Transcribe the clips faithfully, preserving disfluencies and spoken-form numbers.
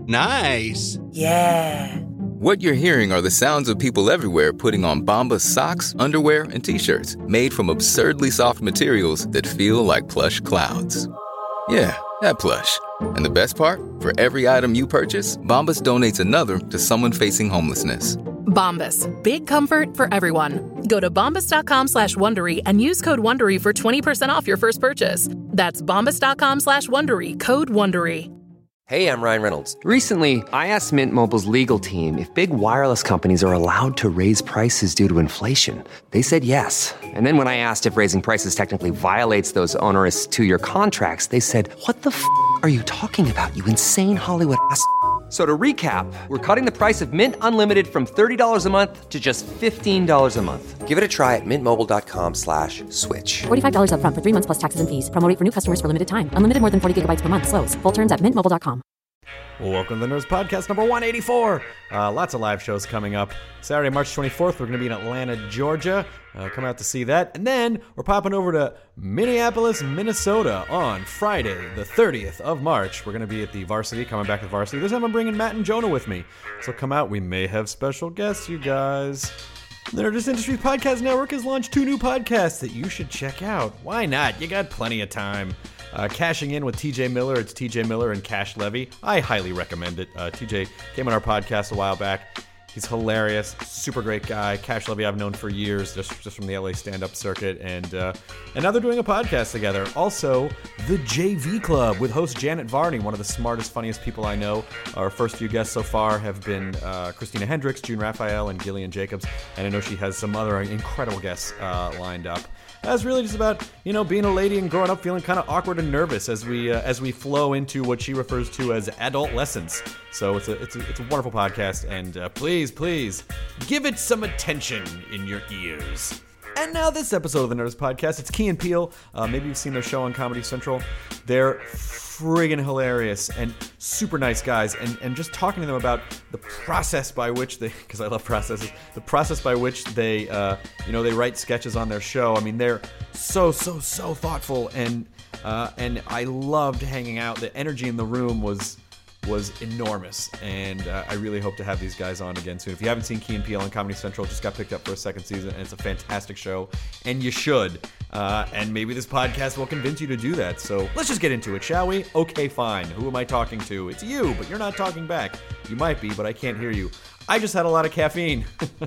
Nice. Yeah. What you're hearing are the sounds of people everywhere putting on Bombas socks, underwear, and T-shirts made from absurdly soft materials that feel like plush clouds. Yeah, that plush. And the best part? For every item you purchase, Bombas donates another to someone facing homelessness. Bombas. Big comfort for everyone. Go to bombas.com slash Wondery and use code Wondery for twenty percent off your first purchase. That's bombas.com slash Wondery. Code Wondery. Hey, I'm Ryan Reynolds. Recently, I asked Mint Mobile's legal team if big wireless companies are allowed to raise prices due to inflation. They said yes. And then when I asked if raising prices technically violates those onerous two-year contracts, they said, what the f*** are you talking about, you insane Hollywood ass f- So to recap, we're cutting the price of Mint Unlimited from thirty dollars a month to just fifteen dollars a month. Give it a try at mintmobile.com slash switch. forty-five dollars up front for three months plus taxes and fees. Promo rate for new customers for limited time. Unlimited more than forty gigabytes per month. Slows full terms at mint mobile dot com. Well, welcome to the Nerds Podcast number one eighty-four. Uh, lots of live shows coming up. Saturday, March twenty-fourth, we're going to be in Atlanta, Georgia. Uh, come out to see that. And then we're popping over to Minneapolis, Minnesota on Friday, the thirtieth of March. We're going to be at the Varsity, coming back to Varsity. This time I'm bringing Matt and Jonah with me. So come out. We may have special guests, you guys. The Nerdist Industries Podcast Network has launched two new podcasts that you should check out. Why not? You got plenty of time. Uh, Cashing In with T J Miller. It's T J Miller and Cash Levy. I highly recommend it. Uh, T J came on our podcast a while back. He's hilarious, super great guy. Cash Levy I've known for years, just, just from the L A stand-up circuit. And, uh, and now they're doing a podcast together. Also, The J V Club with host Janet Varney, one of the smartest, funniest people I know. Our first few guests so far have been uh, Christina Hendricks, June Raphael, and Gillian Jacobs. And I know she has some other incredible guests uh, lined up. That's really just about, you know, being a lady and growing up feeling kind of awkward and nervous as we uh, as we flow into what she refers to as adult lessons. So it's a it's a, it's a wonderful podcast, and uh, please, please give it some attention in your ears. And now this episode of the Nerdist Podcast, it's Key and Peele. Uh, maybe you've seen their show on Comedy Central. They're friggin' hilarious and super nice guys. And, and just talking to them about the process by which they, because I love processes, the process by which they, uh, you know, they write sketches on their show. I mean, they're so, so, so thoughtful. And, uh, and I loved hanging out. The energy in the room was... was enormous, and uh, I really hope to have these guys on again soon. If you haven't seen Key and Peele on Comedy Central, it just got picked up for a second season, and it's a fantastic show, and you should. Uh, and maybe this podcast will convince you to do that. So let's just get into it, shall we? Okay, fine. Who am I talking to? It's you, but you're not talking back. You might be, but I can't hear you. I just had a lot of caffeine.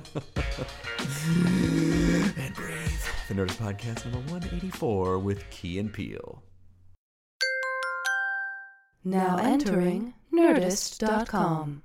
And breathe. The Nerdist Podcast number one eighty-four with Key and Peele. Now entering Nerdist dot com.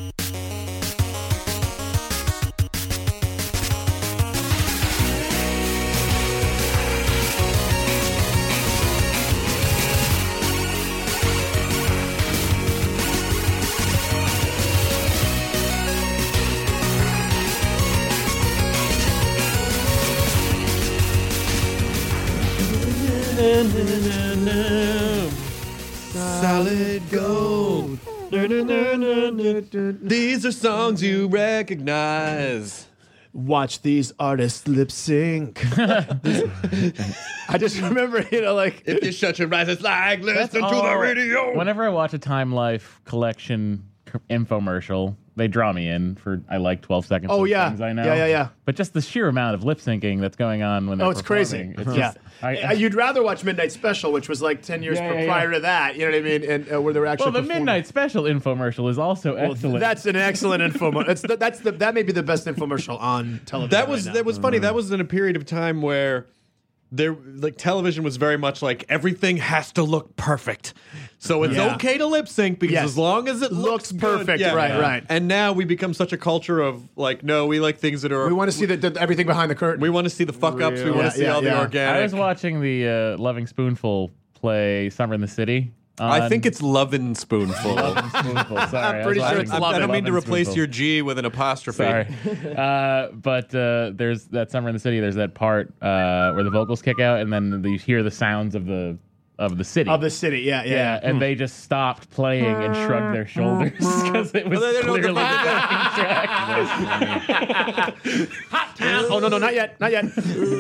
Solid gold. These are songs you recognize. Watch these artists lip sync. I just remember, you know, like if you shut your eyes, it's like listen to all, the radio. Whenever I watch a Time Life collection infomercial, they draw me in for I like twelve seconds. Oh of yeah, things I know. yeah, yeah, yeah. But just the sheer amount of lip syncing that's going on when they're oh, it's crazy. It's yeah, just, I, I, you'd rather watch Midnight Special, which was like ten years yeah, yeah, prior yeah. to that. You know what I mean? And uh, where they were actually well, the performing. Midnight Special infomercial is also well, excellent. That's an excellent infomercial. That's the, that's the that may be the best infomercial on television. That was right that was funny. That was in a period of time where there like television was very much like everything has to look perfect. So it's Yeah. okay to lip sync because Yes. as long as it Looks looks, good, perfect, yeah. right, right. And now we become such a culture of like, no, we like things that are. We want to see the, the, everything behind the curtain. We want to see the fuck ups. We Real. want Yeah, to see yeah, all yeah. the organic. I was watching the uh, Loving Spoonful play Summer in the City. I on- think it's Lovin' Spoonful. Loving Spoonful. Sorry, I'm pretty I was sure watching it's I, Lovin'. I don't mean to Lovin' replace Spoonful. your G with an apostrophe. Sorry. Uh, but uh, there's that Summer in the City. There's that part uh, where the vocals kick out, and then you hear the sounds of the of the city. of the city. Yeah, yeah. yeah, and they just stopped playing and shrugged their shoulders because it was Well, they don't know clearly the the- backing track. Oh no, no, not yet, not yet.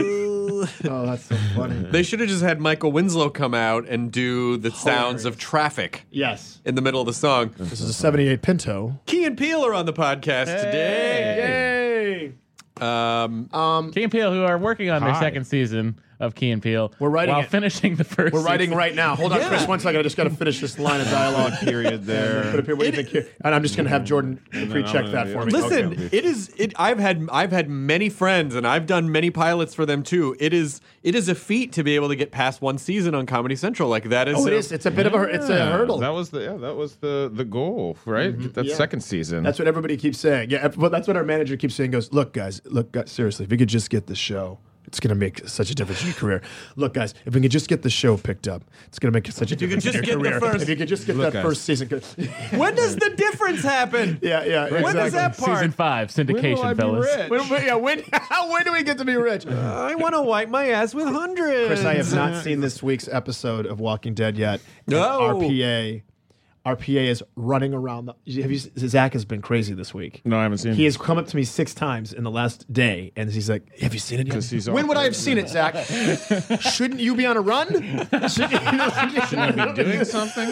Oh, that's so funny. They should have just had Michael Winslow come out and do the sounds of traffic Yes. in the middle of the song. This is a seventy-eight Pinto. Key and Peele are on the podcast today. Yay! Um, Um, Key and Peele, who are working on their Hi. second season of Key and Peele, We're writing while it. finishing the first. we're writing season. right now. Hold on, Yeah. Chris. One second. I just got to finish this line of dialogue. Period there. Put up here. What do you think here? And I'm just going to have Jordan pre-check I'm that gonna- for me. Listen, Okay. it is. It. I've had. I've had many friends, and I've done many pilots for them too. It is. It is a feat to be able to get past one season on Comedy Central. Like that is. Oh, it a- is. It's a bit of a. It's a Yeah, hurdle. That was the yeah, that was the the goal, right? Get that Yeah. second season. That's what everybody keeps saying. Yeah, but that's what our manager keeps saying. Goes, look, guys, look, guys, seriously, if you could just get the show, it's going to make such a difference in your career. Look, guys, if we could just get the show picked up, it's going to make such a you difference could in just your get the career. first- If you could just get Look, that guys. first season. When does the difference happen? yeah, yeah, When exactly. does that part? Season five, When will syndication, I be fellas. rich? When, when- yeah, when, when do we get to be rich? I want to wipe my ass with hundreds. Chris, I have not seen this week's episode of Walking Dead yet. And No. R P A, R P A is running around. The, have you? Zach has been crazy this week. No, I haven't seen He it. has come up to me six times in the last day, and he's like, "Have you seen it yet?" 'Cause he's When off would I there. have seen it, Zach? Shouldn't you be on a run? Shouldn't you be doing something.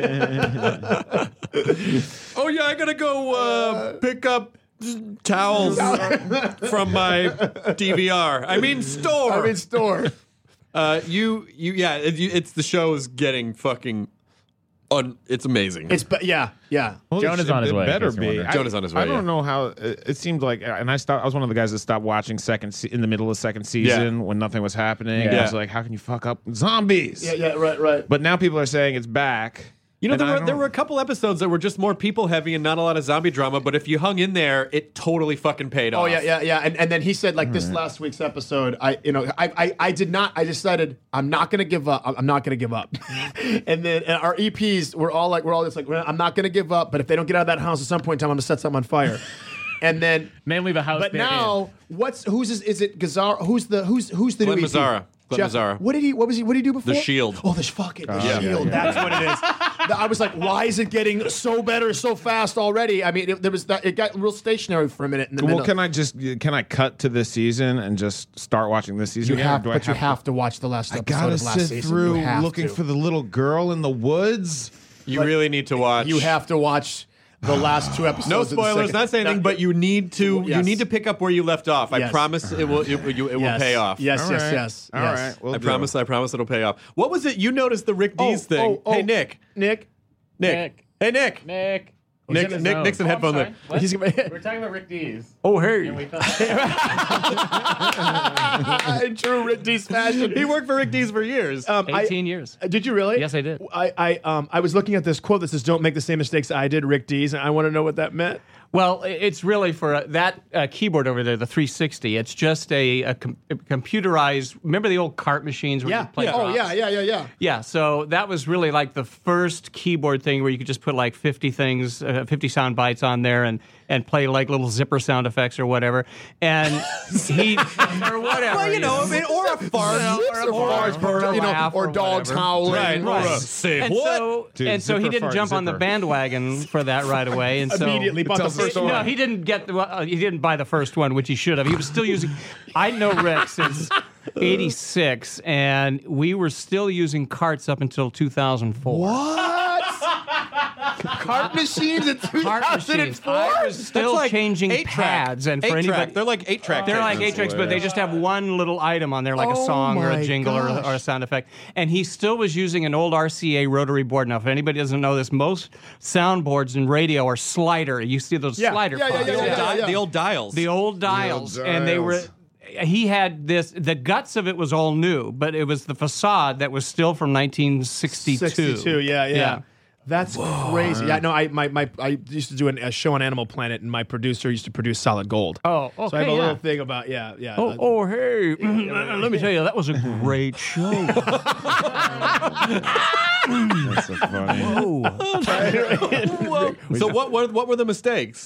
Oh yeah, I gotta go uh, pick up towels from my D V R. I mean store. I mean, store. uh, you you yeah. It, you, it's the show is getting fucking. Un, it's amazing. It's but yeah, yeah. Well, Joan it is on his it way, in Better case you're be. wondering. I- Joan is on his way, I don't yeah. know how it, it seemed like, and I stopped. I was one of the guys that stopped watching second se- in the middle of second season when nothing was happening. Yeah. I was like, how can you fuck up zombies? Yeah, yeah, right, right. But now people are saying it's back. You know, And there I were, don't- there were a couple episodes that were just more people heavy and not a lot of zombie drama, but if you hung in there, it totally fucking paid off. Oh yeah, yeah, yeah. And and then he said like this last week's episode. I you know I I, I did not. I decided I'm not gonna give up. I'm I'm not gonna give up. and then and our E Ps were all like we're all just like well, I'm not gonna give up. But if they don't get out of that house at some point in time, I'm gonna set something on fire. And then Mainly the house. but they're now what's who's is, is it Gazzara? Who's the who's who's the Glenn new E P? Mazzara. Glenn Jeff, Mazzara. What did he? What was he? What did he do before? The Shield. Oh, the fucking the yeah, Shield. yeah, That's what it is. I was like, why is it getting so better so fast already? I mean, it, there was that. It got real stationary for a minute. In the Well, middle. can I just can I cut to this season and just start watching this season? You again, or have, do I but you have to watch the last I episode gotta of last sit season. through You have looking to. for the little girl in the woods. You really need to watch. You have to watch the last two episodes. no of the spoilers, second- not saying anything, No, but you need to you Yes. need to pick up where you left off. I Yes. promise it will it, will- you, it will yes, pay off. Yes, All yes, right. yes. All yes. right. We'll I do. promise. I promise it'll pay off. What was it? You noticed the Rick Oh, Dees thing? oh, oh. Hey Nick, Nick. Nick, Nick. hey Nick, Nick. Nick, He's in his Nick, zone. Nick's in Oh, I'm headphone sorry. there. What? He's gonna- We're talking about Rick Dees. Oh, hey. And we thought, In true Rick Dees fashion. He worked for Rick Dees for years. Um, I- eighteen years. Uh, Did you really? Yes, I did. I, I, um, I was looking at this quote that says, "Don't make the same mistakes I did, Rick Dees," and I want to know what that meant. Well, it's really for uh, that uh, keyboard over there, the three sixty. It's just a, a, com- a computerized. Remember the old cart machines where Yeah. you play yeah. Oh, drops? yeah, yeah, yeah, yeah. Yeah, so that was really like the first keyboard thing where you could just put like fifty things, uh, fifty sound bites on there and, and play like little zipper sound effects or whatever. And he, or whatever. well, you know, I mean, or a fart. or a fart, or a you know, laugh, or or dogs whatever. howling. Right, Right. Or a say And what? so, Dude, and so he zipper didn't fart, jump on the zipper. bandwagon for that right away. And so Immediately bought the tells the first story. one. no, he didn't get the. Uh, he didn't buy the first one, which he should have. He was still using. I know Rick since eighty-six, and we were still using carts up until two thousand four. What? Cart machines in Cart machines. two thousand four? I was still like changing eight track. pads, and for Eight anybody, track. They're like eight track. They're like tapes. eight tracks, but they just have one little item on there, like Oh a song or my a jingle or, gosh. or a sound effect. And he still was using an old R C A rotary board. Now, if anybody doesn't know this, most soundboards in radio are slider. You see those Yeah. slider Yeah, yeah, pods. yeah, The old yeah, di- yeah. The old dials. The old dials, and they were. dials. He had this. The guts of it was all new, but it was the facade that was still from nineteen sixty-two. sixty-two, yeah, yeah. Yeah. That's crazy. Yeah, no, I my, my I used to do an, a show on Animal Planet, and my producer used to produce Solid Gold. Oh, so I have a okay, little yeah. thing about yeah, yeah. Oh, uh, oh, hey! Let me tell you, that was a great show. That's so funny. Whoa. So what were what were the mistakes?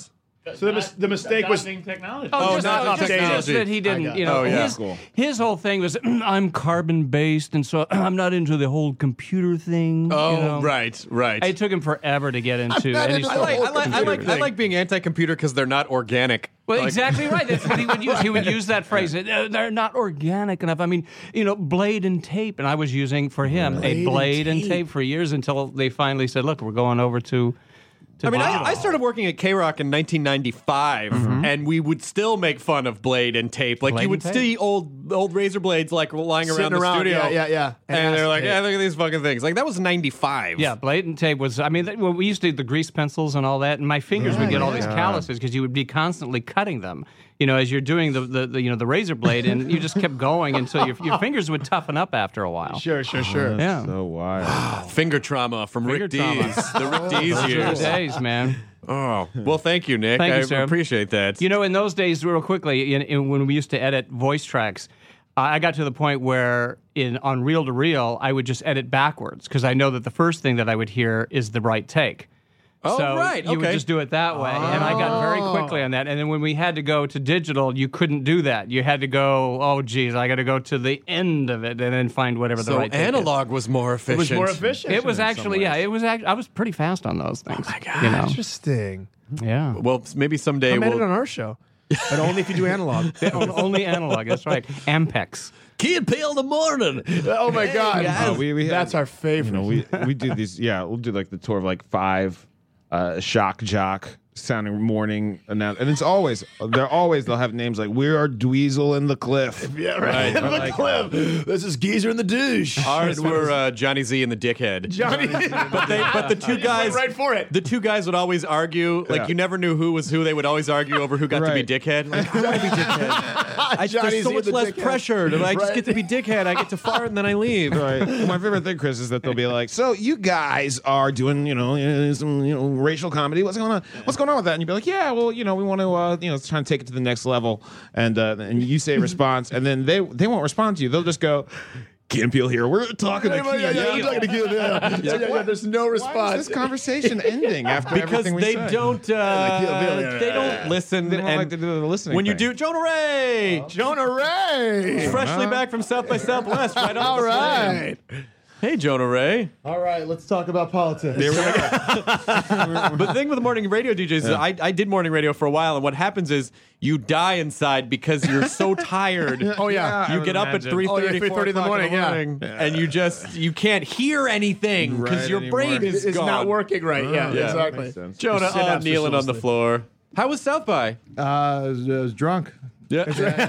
So the, mis- the mistake was technology. Oh, Oh, just, not- oh, not just, technology. just that he I didn't, got you know, it. Oh, yeah. his, Cool. his whole thing was, I'm carbon based, and so I'm not into the whole computer thing. Oh, you know? right, right. It took him forever to get into not any into I sort like, of I like, I like, I like being anti-computer because they're not organic. Well, Like- exactly right. That's what he would use. He would use that phrase. "They're they're not organic enough." I mean, you know, blade and tape, and I was using for him Blade a and blade and tape. tape. for years until they finally said, "Look, we're going over to." to I mean, I, digital." I started working at K-Rock in nineteen ninety-five, and we would still make fun of blade and tape. Like, Blade you would and tape. see old old razor blades, like, lying Sitting around the around, studio. yeah, yeah, yeah. And, And they're ask like, tape. yeah, look at these fucking things. Like, that was ninety-five. Yeah, blade and tape was. I mean, th- when we used to do the grease pencils and all that, and my fingers would get all these calluses because you would be constantly cutting them. You know, as you're doing the, the, the you know the razor blade, and you just kept going until your your fingers would toughen up after a while. Sure, sure, sure. Yeah. So wild. Finger trauma from Finger Rick trauma. Dees. The Rick Dees Those years. were the days, man. Oh, well, thank you, Nick. Thank you, I sir. appreciate that. You know, in those days, real quickly, in, in, when we used to edit voice tracks, I got to the point where in on reel to reel, I would just edit backwards because I know that the first thing that I would hear is the right take. Oh, so right, you would okay. just do it that way, and I got very quickly on that. And then when we had to go to digital, you couldn't do that. You had to go, oh, geez, I got to go to the end of it and then find whatever the so right take is. analog was more efficient. It was more efficient. It was actually, yeah, it was. Act- I was pretty fast on those things. Oh my god! You know? Interesting. Yeah. Well, maybe someday Come edit we'll... on our show, but only if you do analog. Only analog. That's right. Ampex. Key and Peele in the morning. Oh my god, Oh, we- we that's had- our favorite. You know, we we do these. Yeah, we'll do like the tour of like five uh, shock jock sounding morning announce, and it's always they're always they'll have names like we are Dweezil and the Cliff. yeah, right. Right, the like- clip. This is Geezer and the douche. Ours were uh, Johnny Z and the Dickhead. Johnny. But they, but the two You just guys, went right for it. The two guys would always argue. Like Yeah. you never knew who was who. They would always argue over who got Right. to be Dickhead. Like, I want to be Dickhead. I, Johnny there's so Z much the less Dickhead. pressure. And I just Right. get to be Dickhead. I get to fart and then I leave. Right. My favorite thing, Chris, is that they'll be like, "So you guys are doing, you know, uh, some, you know, racial comedy. What's going on? What's going on with that?" And you'd be like, "Yeah, well, you know, we want to, uh, you know, try and take it to the next level." And uh, and you say a response, and then they they won't respond to you. They'll just go, "Key and Peele here. We're talking to Yeah, Key yeah, and yeah, Peele." I'm talking to Keith. Yeah, yeah, yeah, yeah. There's no Why response. is this conversation ending after Because everything we they say? don't, uh, Keith and Peele, yeah, they yeah, don't yeah. listen. They don't and like to do the listening when you thing. do Jonah Ray, Jonah Ray. freshly back from South by Southwest, right on All the right. plane. Hey, Jonah Ray. All right, let's talk about politics. There we go. But the thing with morning radio D Js is I, I did morning radio for a while, and what happens is you die inside because you're so tired. Oh yeah. I You would get up imagine. at three Oh, yeah, thirty, three thirty in the morning, yeah. and you just you can't hear anything because Right your anymore. brain It's, is it's gone. not working right. Yeah, Yeah. exactly. Makes sense. Jonah Synapses uh, kneeling are on the still floor. How was South by? Uh, I was, I was drunk. Yeah.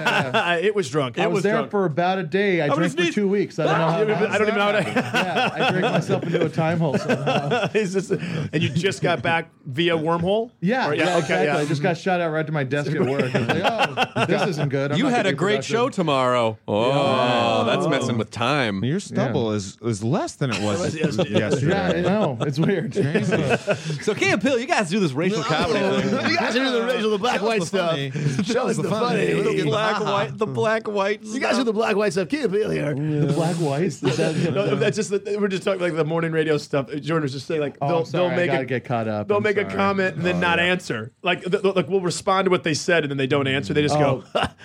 it was drunk. I was, was there drunk. for about a day. I How drank many for two weeks. I don't know how. I don't even know how to. Yeah, I drank myself into a time hole somehow. It's just- and you just got back via wormhole? Yeah, Or- yeah, okay, exactly. yeah. I just got shot out right to my desk at work. I was like, oh, this isn't good. I'm You not had gonna a be great productive. show tomorrow. Oh, that's messing with time. Your stubble is is less than it was yesterday. yesterday. Yeah, I know. It's weird. So, Key and Peele, you guys do this racial comedy thing. You guys are the racial, the black white stuff. funny. Show us the funny. The black white, the black white. You guys do the black white stuff. Keep it here. The black whites. Is that- No, that's just the, we're just talking like the morning radio stuff. Jordan was just saying like Oh, they'll, I'm sorry. they'll make I gotta a, get caught up. they'll I'm make a sorry. comment and then not answer. Like th- th- like we'll respond to what they said and then they don't answer. They just go,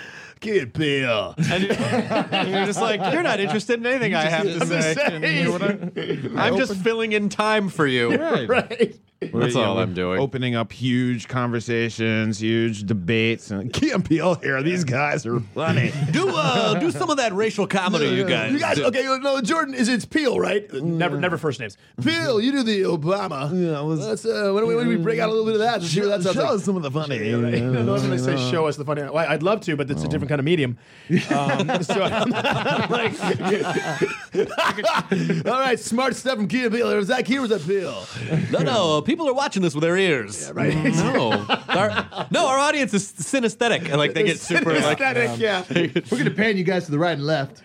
Kid Bill. And you're, and you're just like, you're not interested in anything I have to I'm just say. saying. You know what I- I'm just filling in time for you. Right. Right. That's all I'm doing. Opening up huge conversations, huge debates, and Key and Peele here. These guys are funny. Do uh, do some of that racial comedy, you guys. You guys, okay, no, Jordan is it's Peel, right? Never, never first names. Peel, you do the Obama. Yeah, let's- Let's, uh, why, don't we, why don't we break out a little bit of that? See what that sounds Show like. us some of the funny. Yeah, right. No, no, when they say show us the funny. Well, I'd love to, but it's a different kind of medium. Um, so I'm like, all right, smart stuff from Key and Peele. Was that Key or was that Peel? No, no, people are watching this with their ears. Yeah, right. No, our, no, our audience is synesthetic, and like they get super like. Aesthetic, yeah. We're gonna pan you guys to the right and left.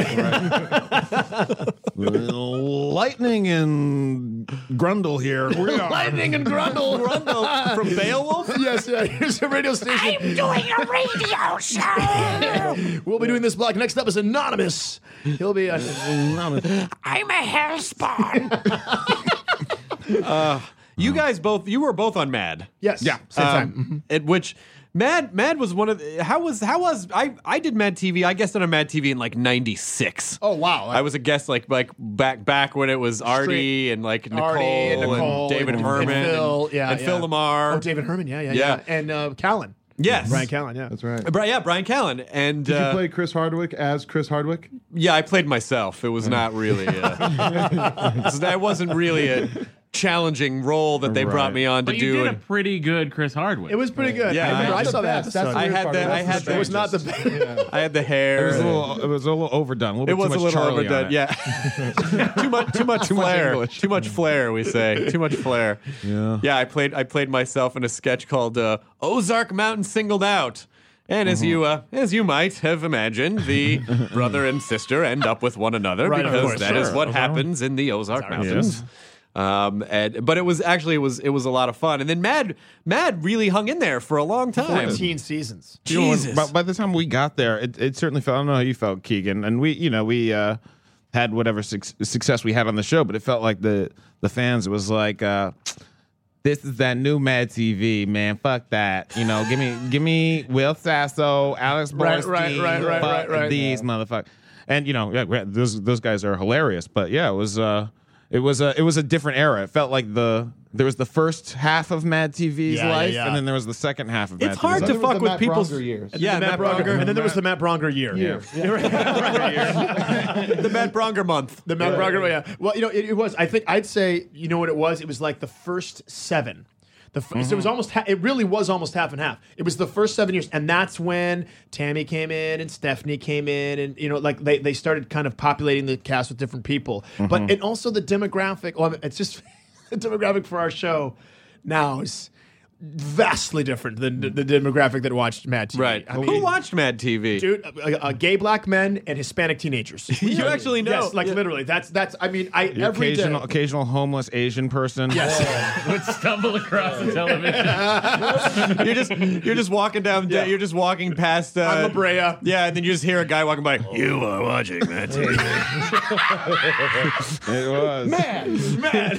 Lightning and Grundle here. We are. Lightning and Grundle. Grundle from Beowulf. Yes, yeah. Here's a radio station. I'm doing a radio show. We'll be doing this block. Next up is Anonymous. He'll be. Uh, I'm a hellspawn. Uh, You guys both, you were both on Mad. Yes. Yeah. Same Um, time. At which Mad Mad was one of the, how was how was I I did Mad T V. I guessed on Mad T V in like ninety-six. Oh wow. I was a guest like like back back when it was Artie and like Nicole, Artie and, Nicole David and, Herman and Phil, and, yeah, and yeah. Phil Lamar. Oh, David Herman, yeah, yeah, Yeah. yeah, and uh, Callan. Yes, Brian Callan, yeah, That's right. Bri- yeah, Brian Callan. And Did uh, you play Chris Hardwick as Chris Hardwick? yeah, I played myself. It was not really. Uh, that wasn't really a challenging role that they brought me on to But do. you did a and- pretty good Chris Hardwick. It was pretty good. Yeah, I remember. I- I, That's saw the that. best. That's episode. the I weird had part the about I it. had That's the It was not the best. I had the hair. It was a little, it was a little overdone. A little It bit was too a much little Charlie on overdone. it. Yeah, too much, too much flair, English. too much flair. We say too much flair. Yeah. yeah. I played, I played myself in a sketch called uh, Ozark Mountain Singled Out. And as you, uh, as you might have imagined, the brother and sister end up with one another Right, of because course, that is sure. what happens in the Ozark Mountains. Yes. Um, and but it was actually it was it was a lot of fun. And then Mad Mad really hung in there for a long time. fourteen seasons. You know, when- Jesus. by, by the time we got there, it, it certainly felt. I don't know how you felt, Keegan, and we, you know, we uh, had whatever suc success we had on the show, but it felt like the the fans. It was like, uh, this is that new Mad T V, man. Fuck that. You know, give me give me Will Sasso, Alex Right, Borstein, right, right, right, fuck right, right. these motherfuckers. And you know, yeah, those those guys are hilarious. But yeah, it was. Uh, It was a it was a different era. It felt like the there was the first half of Mad T V's Yeah, yeah, life, yeah. and then there was the second half of Mad It's T V's hard life. to Then there was fuck the with Matt people's Bronger years. And Yeah, then the Matt Matt Bronger, Bronger. and then there was the Matt Bronger year. Yeah. the Matt Bronger month. The Matt Bronger, yeah. Well, you know, it, it was. I think I'd say, you know what it was? It was like the first seven. The f- So it was almost. Ha- it really was almost half and half. It was the first seven years, and that's when Tammy came in and Stephanie came in, and you know, like they, they started kind of populating the cast with different people. But and also the demographic. Well, it's just the demographic for our show now is vastly different than the, the demographic that watched Mad T V. Right. I Who mean, watched Mad T V? Dude, uh, uh, gay black men and Hispanic teenagers. You actually know. Yes, like Yeah. literally. That's that's. I mean, I Your every occasional, day. occasional homeless Asian person. Yes. would stumble across the television. you're just you're just walking down. Yeah. You're just walking past. Uh, On La Brea. Yeah, and then you just hear a guy walking by. You are watching Mad T V. It was. Man, man.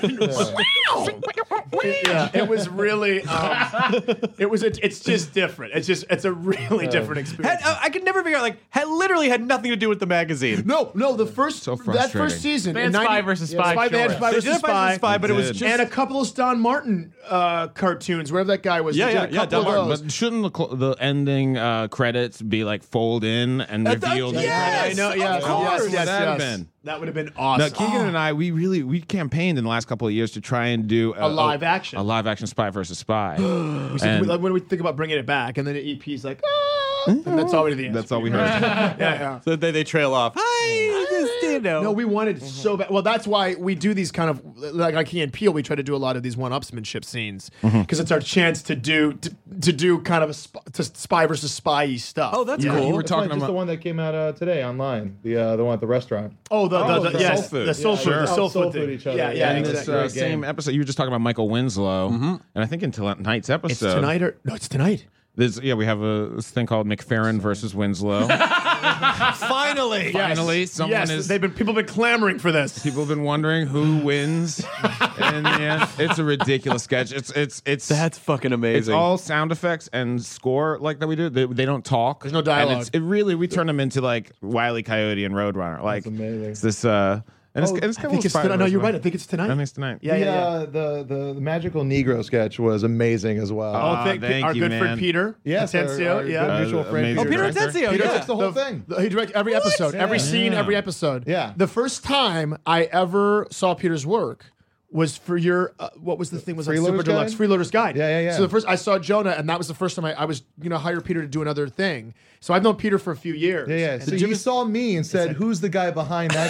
yeah, it was really. Um, it was. A, it's just different. It's just. It's a really different experience. Had, uh, I could never figure out. Like, had literally had nothing to do with the magazine. no, no. The first So that frustrating. first season, They had in Spy ninety versus yeah, Spy Spy, they had shorts. Spy They versus did Spy Spy, versus Spy, but it was They just did. and a couple of Don Martin uh, cartoons, wherever that guy was. Yeah, They did yeah, a yeah, couple Don of Martin, those. But shouldn't the, cl- the ending uh, credits be like fold in and That's- revealed? yes! I know. Yeah, Of course. yes, What yes, would that have yes. been? That would have been Now, awesome. Keegan and I, we really we campaigned in the last couple of years to try and do A live action. a live action Spy versus Spy. We said, And- we- when we think about bringing it back, and then the E P's like, ah, and that's already the answer. That's all we heard. yeah, yeah. So they, they trail off. Hi, just, you know. No, we wanted so bad. Well, that's why we do these kind of like like Key and Peele. We try to do a lot of these one-upsmanship scenes because it's our chance to do to, to do kind of a sp- to spy versus spy stuff. Oh, that's Yeah. cool. You were It's talking like just about the one that came out uh, today online. The uh, the one at the restaurant. Oh, the, the, Oh, the, the yes, soul food. the soul Yeah, food, yeah. the soul Oh, soul food food thing. each other. Yeah, Yeah, yeah, in exactly. this uh, Great game. same episode. You were just talking about Michael Winslow, and I think in tonight's episode, It's tonight or no? It's tonight. There's, yeah, we have a this thing called McFerrin versus Winslow. Finally. Finally, someone yes, is. they've been people have been clamoring for this. People have been wondering who wins, and yeah, it's a ridiculous sketch. It's it's it's That's fucking amazing. It's all sound effects and score like that we do. They, they don't talk. There's no And dialogue. it's, it really we turn them into like Wile E. Coyote and Roadrunner. Like That's amazing. it's this. Uh, and it's, Oh, it's I kind think of it's tonight. No, you're right. I think it's tonight. I think it's tonight. Yeah, the, yeah, yeah. Uh, the, the the magical Negro sketch was amazing as well. Oh, Ah, thank, thank our you, good man. friend Peter. Yes, our- Atencio, our yeah. good mutual Uh, friend. amazing Oh, Peter director. Atencio. Peter yeah. directs the whole The- thing. the- he directs every episode, every scene, Yeah. every episode. Yeah. The first time I ever saw Peter's work was for your uh, what was the thing was that Freeloader's Super Deluxe Guide? Freeloader's Guide. Yeah, yeah, yeah. So the first I saw Jonah, and that was the first time I, I was you know hired Peter to do another thing. So I've known Peter for a few years. Yeah, yeah. And So Jim you is- saw me and said, "Who's the guy behind that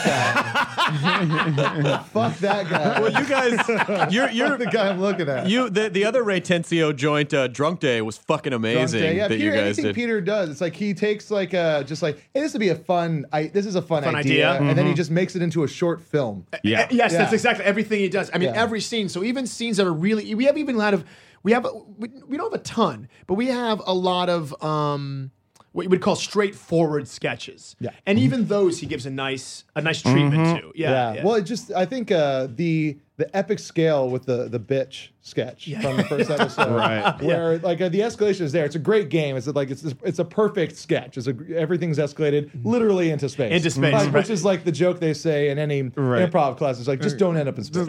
guy?" Fuck that guy. Well, you guys, you're you're Fuck the guy I'm looking at. you the the other Ray Tensio joint, uh, Drunk Day, was fucking Drunk amazing. Day. Yeah, that Peter, you guys anything did. Peter does, it's like he takes like uh just like, hey, this would be a fun. I, this is a fun, Fun idea, idea. and then he just makes it into a short film. Yeah. Uh, yes, that's Yeah. exactly everything he does. I mean, Yeah. every scene. So even scenes that are really, we have even a lot of, we have, we, we don't have a ton, but we have a lot of um, what you would call straightforward sketches. Yeah. and even those he gives a nice, a nice treatment to. Yeah, yeah. Well, it just I think uh, the the epic scale with the the bitch sketch from the first episode, Right. Where like uh, the escalation is there. It's a great game. It's like it's it's a perfect sketch. It's a, everything's escalated literally into space, Into space, like, right. which is like the joke they say in any Right. improv class. It's like just don't end up in space.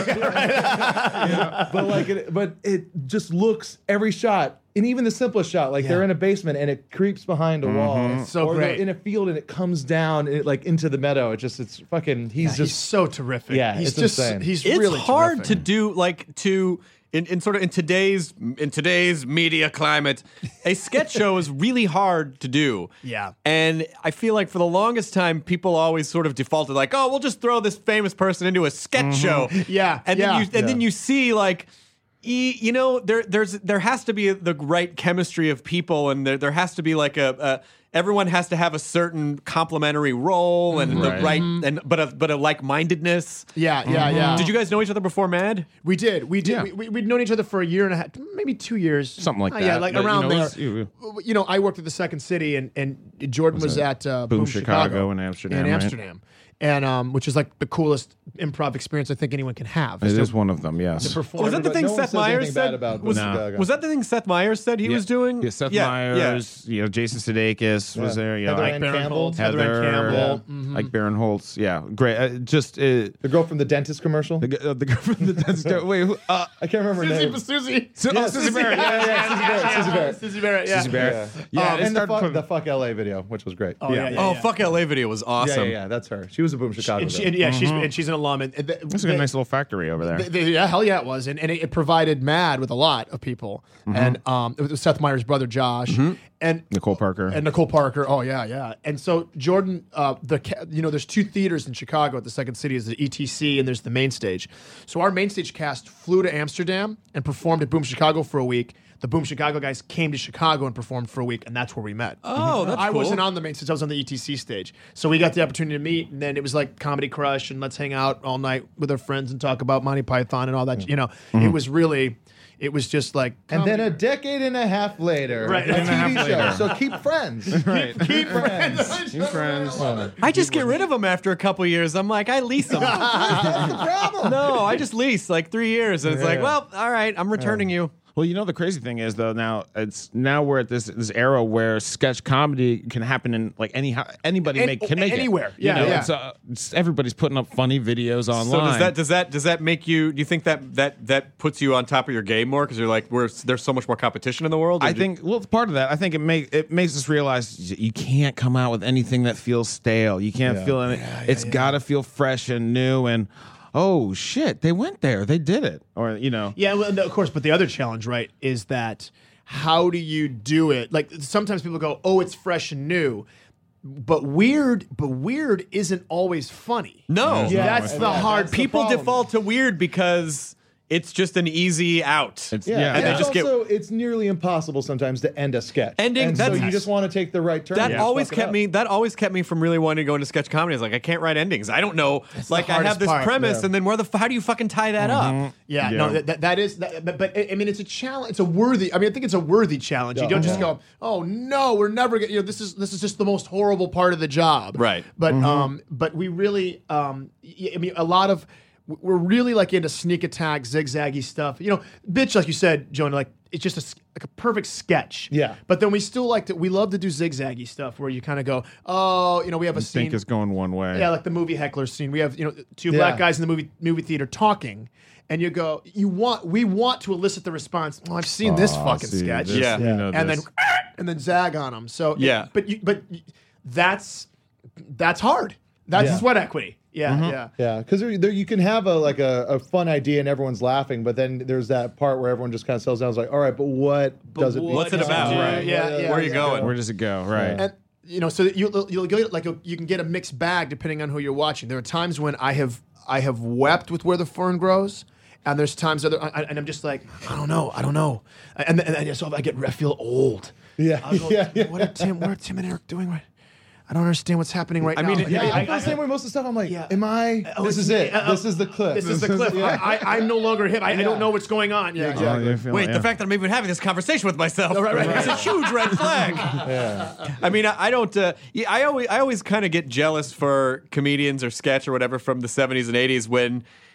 Yeah. But like, it, but it just looks every shot. And even the simplest shot, like Yeah. they're in a basement and it creeps behind a wall, So or great. they're in a field and it comes down and it, like into the meadow. It just, it's fucking. He's Yeah, just he's so terrific. Yeah, he's it's just insane. he's It's really hard terrific. to do like to in, in sort of in today's in today's media climate. A sketch show is really hard to do. Yeah. And I feel like for the longest time, people always sort of defaulted like, oh, we'll just throw this famous person into a sketch show. Yeah, And yeah. then you and Yeah. then you see like. E- You know, there there's there has to be the right chemistry of people, and there there has to be like a, a everyone has to have a certain complementary role and Right. the right and but a but a like mindedness. Yeah, yeah, yeah. Did you guys know each other before Mad? We did. We did. Yeah. We, we, we'd known each other for a year and a half, maybe two years. Something like Uh, that. Yeah, like But, you around know, it there. was- you- you know, I worked at the Second City, and, and Jordan was, at uh, Boom Boom, Chicago in Amsterdam, In right? Amsterdam. And um, which is like the coolest improv experience I think anyone can have. It to- is one of them, yes. to perform. Was that the Everybody- thing no one Seth says anything Meyers bad said? about was, Boom No. Chicago. was that the thing Seth Meyers said he Yeah. was doing? Yeah, Seth Yeah, Meyers, you know, Jason Sudeikis was there. You know, Heather like Ann Baron Campbell. Holtz, Heather Heather, Ann Campbell. yeah, Mhm. like Baron Holtz. Yeah, great. Uh, just uh, The girl from the dentist commercial. the, g- uh, the girl from the dentist. Wait, who, uh, I can't remember her Susie, name. Susie. Su- oh, Susie Barrett. Yeah, yeah, yeah. Susie Barrett. Susie Barrett. Susie Barrett. Yeah. Susie Barrett. Yeah. Yeah, Um, they and the started fuck, putting- the fuck L A video, which was great. Oh, yeah, yeah, Oh, yeah. fuck L A video was yeah, awesome. yeah, yeah, that's her. She was a Boom Chicago. And she, girl. and yeah, she's and she's an alum. And, and the- That's a the- nice little factory over there. They- they- yeah, hell yeah, it was, and, and it, it provided Mad with a lot of people, and um, it was Seth Meyers' brother Josh, and Nicole Parker. and Nicole Parker. Oh yeah, yeah. And so Jordan, uh, the ca- you know, there's two theaters in Chicago at the Second City. Is the E T C and there's the main stage. So our main stage cast flew to Amsterdam and performed at Boom Chicago for a week. The Boom Chicago guys came to Chicago and performed for a week, and that's where we met. Oh, that's I cool. wasn't on the main stage; I was on the E T C stage. So we got the opportunity to meet, and then it was like Comedy Crush, and let's hang out all night with our friends and talk about Monty Python and all that. You know, it was really, it was just like. And then a comedy. decade and a half later, Right. a And a T V half show. later. So keep friends. right. Keep friends. You friends. I just get rid of them after a couple years. I'm like, I lease them. That's the problem. No, I just lease like three years, and it's like, Yeah. well, all right, I'm returning you. Well, you know the crazy thing is though now it's now we're at this this era where sketch comedy can happen in like any anybody An- make can make anywhere. it. You Yeah, know, yeah. It's, uh, it's everybody's putting up funny videos online. So does that does that does that make you? Do you think that that that puts you on top of your game more because you're like, we're there's so much more competition in the world? Or I do- think well, it's part of that. I think it make it makes us realize y- you can't come out with anything that feels stale. You can't Yeah. feel it. It's got to feel fresh and new. And oh shit, they went there, they did it, or you know, Yeah, well, no, of course. But the other challenge, right, is that how do you do it? Like sometimes people go, "Oh, it's fresh and new," but weird. But weird isn't always funny. no. Yeah, that's and the that- hard. that's the People problem. default to weird because it's just an easy out. it's Yeah, yeah, and they it's just get- also it's nearly impossible sometimes to end a sketch. Ending- and so that's- you just want to take the right turn. That and always fuck it kept up. me. That always kept me from really wanting to go into sketch comedy. It's like I can't write endings. I don't know. like the I have hardest this part, premise, yeah. and then where the f- how do you fucking tie that up? Yeah, Yeah. no, that, that, that is. That, but, but I mean, it's a challenge. It's a worthy. I mean, I think it's a worthy challenge. You Yeah. don't just go, "Oh no, we're never gonna." You know, this is this is just the most horrible part of the job. Right. But um, but we really um, y- I mean, a lot of we're really like into sneak attack, zigzaggy stuff. You know, bitch, like you said, Jonah, like it's just a s like a perfect sketch. Yeah. But then we still like to. We love to do zigzaggy stuff where you kind of go, "Oh, you know, we have a I scene." think it's going one way. Yeah, like the movie heckler scene. We have, you know, two Yeah. black guys in the movie movie theater talking, and you go, you want, we want to elicit the response. Oh, I've seen this Oh, fucking see, sketch. this, Yeah. you know and this. then and then zag on them. So Yeah. but you, but you, that's that's hard. That's Yeah. sweat equity. Yeah, yeah. Yeah, because there, there you can have a like a, a fun idea and everyone's laughing, but then there's that part where everyone just kind of settles down. It's like, all right, but what does it? what's it become? about? Right. Yeah, yeah, Where are you yeah. going? Where does it go? Right. And you know, so that you you'll get like a, you can get a mixed bag depending on who you're watching. There are times when I have I have wept with Where the Fern Grows, and there's times other I, and I'm just like I don't know, I don't know, and then, and then so I get I feel old. Yeah, I'll go, yeah, yeah. What are Tim? What are Tim and Eric doing right? I don't understand what's happening right I now. mean, Like, Yeah, I, I- feel the same way most of the stuff. I'm like, Yeah. am I? Oh, this it's is it. me. Uh, this is the clip. This is the clip. Yeah. I, I, I'm no longer him. I, I don't know what's going on. Yeah, exactly. Oh, you feel Wait, it, the yeah. fact that I'm even having this conversation with myself, right, right. it's a huge red flag. Yeah. I mean, I, I don't. Uh, yeah, I always, I always kind of get jealous for comedians or sketch or whatever from the seventies and eighties when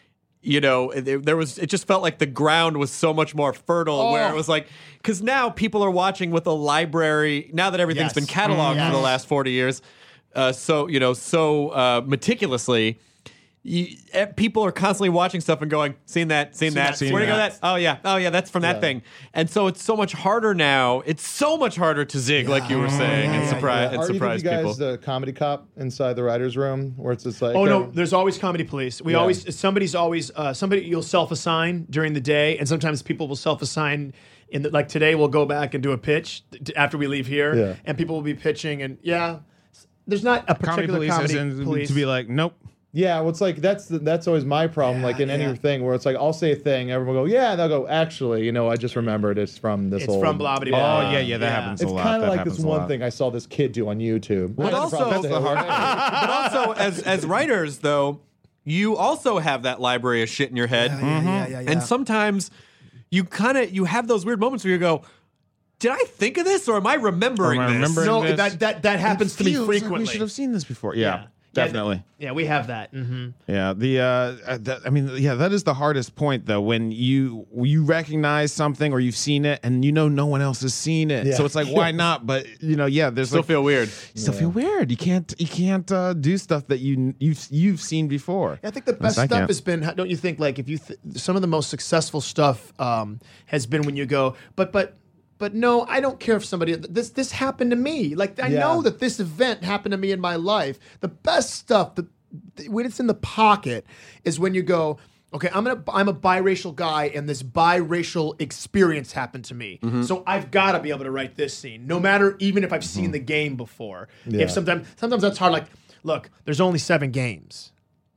you know, it, there was, it just felt like the ground was so much more fertile Oh. where it was like, because now people are watching with a library, now that everything's Yes. been cataloged Mm, for the yes. last forty years, uh, so, you know, so uh, meticulously. You, eh, people are constantly watching stuff and going, seen that, seen, that. seen Where do you go that. that? Oh yeah, oh yeah, that's from that Yeah. thing. And so it's so much harder now. It's so much harder to zig, like you were saying, and Yeah, surprise yeah. and Are surprise either of you people. guys the comedy cop inside the writers' room, where it's just like, Oh no, uh, there's always comedy police. We Yeah. always somebody's always uh, somebody you'll self-assign during the day, and sometimes people will self-assign. In the, like today, we'll go back and do a pitch t- after we leave here, Yeah. and people will be pitching. And yeah, there's not a Comedy particular police comedy as in police. to be like, nope. yeah, well, it's like that's the, that's always my problem. like in yeah. any thing where it's like I'll say a thing, everyone will go, yeah, and they'll go, actually, you know, I just remembered it's from this It's old. from blah, blah, Oh blah. yeah, yeah, that Yeah. happens It's a lot. kind of That like happens this a one lot. thing I saw this kid do on YouTube. But I also- probably That's say, the hard "Hey." but also, as as writers, though, you also have that library of shit in your head, yeah, yeah, yeah, yeah. and sometimes you kind of you have those weird moments where you go, "Did I think of this, or am I remembering Am I this?" remembering no, this? that that that happens to me Feels like frequently. we should have seen this before. Yeah, Yeah. definitely. Yeah, we have that. Mm-hmm. Yeah, the uh, uh, that, I mean, yeah, that is the hardest point though. When you you recognize something or you've seen it and you know no one else has seen it, Yeah. so it's like why not? But you know, yeah, there's Still like, feel weird. you still feel weird. You can't you can't uh, do stuff that you you've you've seen before. I think the best Yes, I stuff can. has been, don't you think? Like if you, th- some of the most successful stuff um, has been when you go, but but but no, I don't care if somebody this this happened to me. Like I Yeah. know that this event happened to me in my life. The best stuff, the, the when it's in the pocket, is when you go, okay, I'm gonna I'm a biracial guy, and this biracial experience happened to me. So I've got to be able to write this scene, no matter even if I've seen the game before. Yeah. If sometimes sometimes that's hard. Like, look, there's only seven games.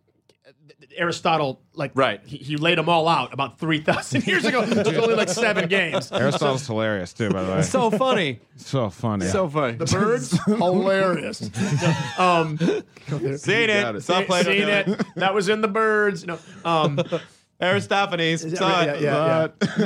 Aristotle, like, Right. he, he laid them all out about three thousand years ago. There's only like seven games. Aristotle's hilarious too, by the way. So funny, So funny. so funny. The birds, hilarious. um, Seen got it, it. saw Plato seen do it. it. That was in the birds. No, um, Aristophanes, saw yeah, it. yeah,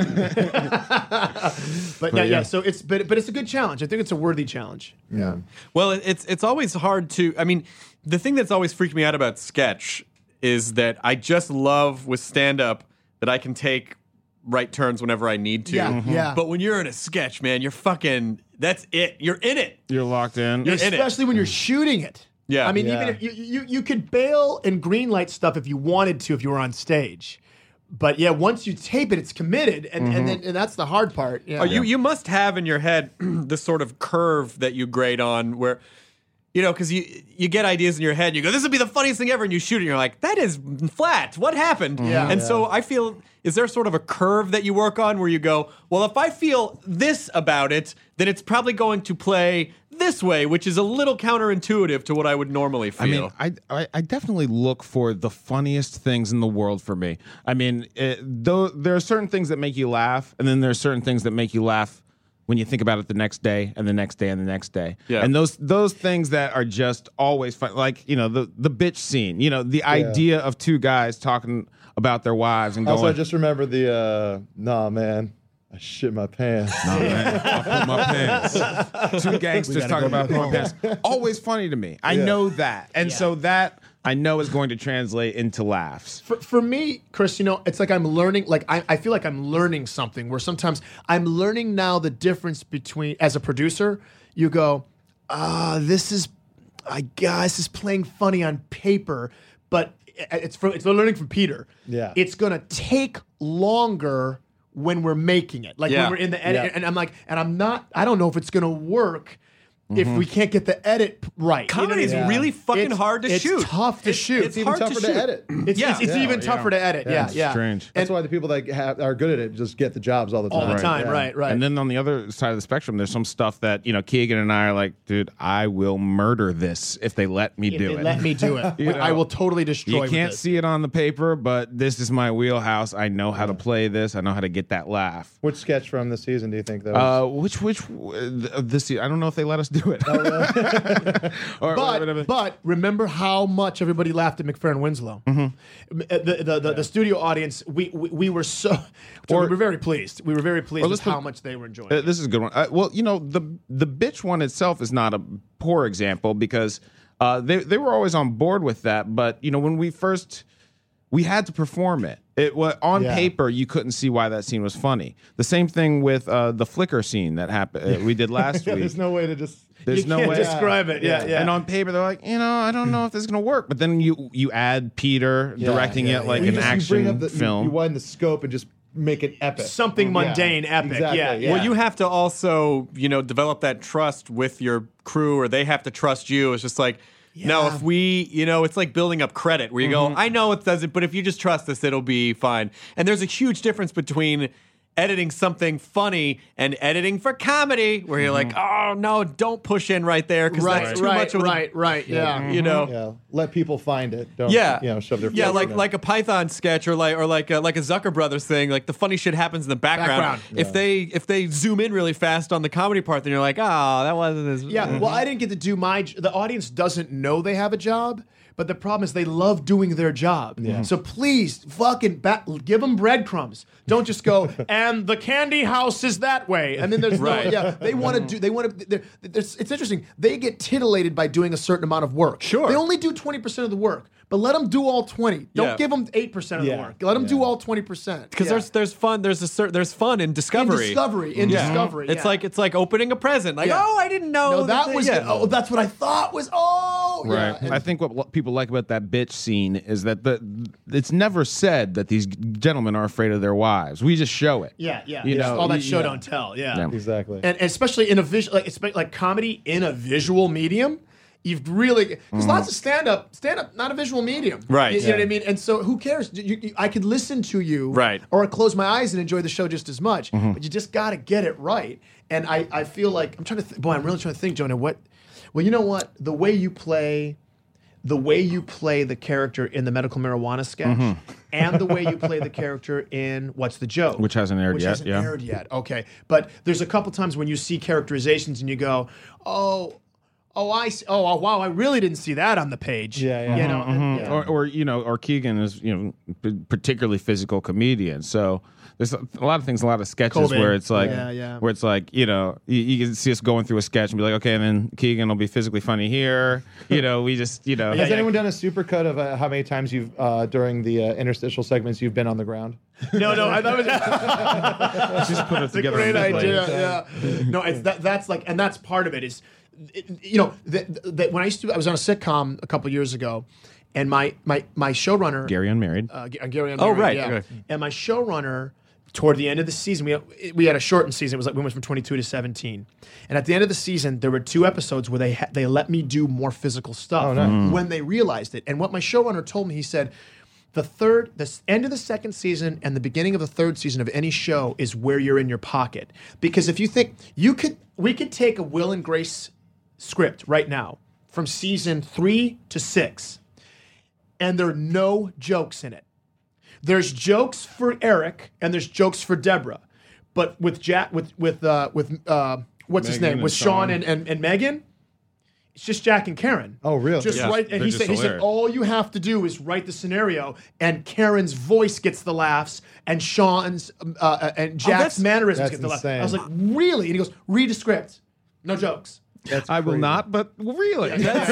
yeah. but yeah, yeah. So it's but but it's a good challenge. I think it's a worthy challenge. Yeah. Well, it- it's it's always hard to. I mean, the thing that's always freaked me out about sketch is that I just love with stand up that I can take right turns whenever I need to. Yeah, Mhm. yeah. But when you're in a sketch, man, you're fucking. That's it. You're in it. You're locked in. You're in it. Especially when you're shooting it. Yeah. I mean, Yeah. even if you, you you could bail and greenlight stuff if you wanted to, if you were on stage. But yeah, once you tape it, it's committed, and, and then and that's the hard part. Yeah. Oh, you you must have in your head this sort of curve that you grade on where. You know, because you you get ideas in your head, and you go, "This would be the funniest thing ever," and you shoot it, and you're like, "That is flat. What happened?" Yeah. And Yeah. so I feel, is there sort of a curve that you work on where you go, "Well, if I feel this about it, then it's probably going to play this way," which is a little counterintuitive to what I would normally I feel. mean, I, I I definitely look for the funniest things in the world for me. I mean, it, though there are certain things that make you laugh, and then there are certain things that make you laugh when you think about it the next day and the next day and the next day. Yeah. And those those things that are just always fun, like you know the the bitch scene. You know, the idea of two guys talking about their wives and Also, I going, just remember the, uh, nah, man, I shit my pants. "No man, I put my pants." Two gangsters talking about putting my pants. Always funny to me. I Yeah. know that, and so that I know is going to translate into laughs. For, for me, Chris, you know, it's like I'm learning, like I, I feel like I'm learning something where sometimes I'm learning now the difference between, as a producer, you go, ah, this is, I guess, is playing funny on paper, but it's from, it's learning from Peter. Yeah. It's going to take longer when we're making it. Like Yeah. when we're in the edit, Yeah. and I'm like, and I'm not, I don't know if it's going to work if we can't get the edit p- right. You know what I Comedy is mean? really fucking It's- hard to it's shoot. tough to It's- shoot. it's Even hard to tougher to, shoot. edit. It's, Yeah. it's, it's Yeah, even you tougher know. to edit. Yeah, Yeah, it's yeah. strange. That's why the people that have, are good at it just get the jobs all the time. All the time, Yeah. right, right. And then on the other side of the spectrum, there's some stuff that, you know, Keegan and I are like, dude, I will murder this if they let me If do they it. let me do it. You I know, will totally destroy You with can't this. see it on the paper, but this is my wheelhouse. I know how to play this. I know how to get that laugh. Which sketch from the season do you think that was? Uh, which which uh, this I don't know if they let us do it. or, But, whatever. but remember how much everybody laughed at McFerrin Winslow. Mm-hmm. The, the, the, the studio audience, we, we, we were so, so Or- we were very pleased. We were very pleased Or with let's put- how much they were enjoying Uh, it. this is a good one. Uh, well, you know, the the bitch one itself is not a poor example because uh, they they were always on board with that. But you know, when we first we had to perform it. It was on Yeah. paper. You couldn't see why that scene was funny. The same thing with uh, the flicker scene that happened. Uh, we did last Yeah, week. there's no way to just. There's you no can't way describe it. Yeah, yeah. And on paper, they're like, you know, I don't know if this is gonna work. But then you you add Peter Yeah, directing yeah, it like yeah. an You just- you action bring up the, film. You, you widen the scope and just make it epic. Something mundane, epic. Exactly, Yeah, yeah. Well, you have to also, you know, develop that trust with your crew, or they have to trust you. It's just like, no, if we, you know, it's like building up credit where you go, I know it doesn't, but if you just trust us, it'll be fine. And there's a huge difference between editing something funny and editing for comedy, where you're like, oh no, don't push in right there because Right, that's too right, much of a- right, right, yeah. you know. Yeah, let people find it. Don't, Yeah, you know, shove their yeah, face like in it. like a Python sketch or like or like a, like a Zucker Brothers thing. Like the funny shit happens in the background. Background. If they if they zoom in really fast on the comedy part, then you're like, oh, that wasn't as Yeah, well, I didn't get to do my. j- The audience doesn't know they have a job, but the problem is they love doing their job. So please, fucking ba- give them breadcrumbs. Don't just go and the candy house is that way, and then there's Right. no. Yeah, they want to do. They want to. It's interesting. They get titillated by doing a certain amount of work. Sure. They only do twenty percent of the work, but let them do all twenty. Don't Yeah. give them eight percent of Yeah. the work. Let them do all twenty percent. because there's there's fun there's a cer- there's fun in discovery. discovery, in Yeah. discovery, It's yeah. like it's like opening a present. Like, Yeah. oh, I didn't know No, that was. yeah. Oh, that's what I thought was. Oh, yeah. Right. And- I think what lo- people like about that bitch scene is that the it's never said that these gentlemen are afraid of their wives. We just show it. Yeah, yeah. You Just know, all that y- show yeah. don't tell. Yeah, Yeah. Exactly. And, and especially in a visual, like espe- like comedy in a visual medium, you've really because lots of stand up, stand up, not a visual medium, Right. You, you Yeah. know what I mean? And so who cares? You, you, I could listen to you, Right. or close my eyes and enjoy the show just as much. But you just got to get it right. And I, I feel like I'm trying to. Th- boy, I'm really trying to think, Jonah. What? Well, you know what? The way you play. The way you play the character in the medical marijuana sketch, and the way you play the character in What's the Joke, Which hasn't aired which yet, hasn't yeah. aired yet. Okay, but there's a couple times when you see characterizations and you go, "Oh, oh, I, see. oh, oh, wow, I really didn't see that on the page." Yeah, yeah. You know, and- yeah. Or, or you know, or Keegan is you know p- particularly physical comedian. So there's a, a lot of things, a lot of sketches Cobain. where it's like, Yeah, yeah. where it's like, you know, you, you can see us going through a sketch and be like, okay, and then Keegan will be physically funny here. You know, we just, you know, Has anyone done a supercut of uh, how many times you've uh, during the uh, interstitial segments you've been on the ground? No, no, I thought it was just put it That's a together. great on this idea. way. Yeah. No, it's that. That's like, and that's part of it. Is it, you know that that when I used to, I was on a sitcom a couple years ago, and my my my showrunner Gary Unmarried. uh, G- uh, Gary. Oh, Unmarried, right, yeah. okay. And my showrunner, toward the end of the season, we had, we had a shortened season. It was like we went from twenty-two to seventeen. And at the end of the season, there were two episodes where they ha- they let me do more physical stuff Oh, nice. when they realized it. And what my showrunner told me, he said, the third, the s- end of the second season and the beginning of the third season of any show is where you're in your pocket. Because if you think you could, we could take a Will and Grace script right now from season three to six, and there are no jokes in it. There's jokes for Eric and there's jokes for Deborah, but with Jack, with with uh, with uh, what's his Megan name, and with Sean Sean. and, and and Megan, it's just Jack and Karen. Oh, really? Just Yeah. write, and They're he just said, he said, hilarious. all you have to do is write the scenario, and Karen's voice gets the laughs, and Sean's um, uh, uh, and Jack's that's- mannerisms that's get the laughs. insane. I was like, really? And he goes, read a script, no jokes. That's I will crazy. not, but really.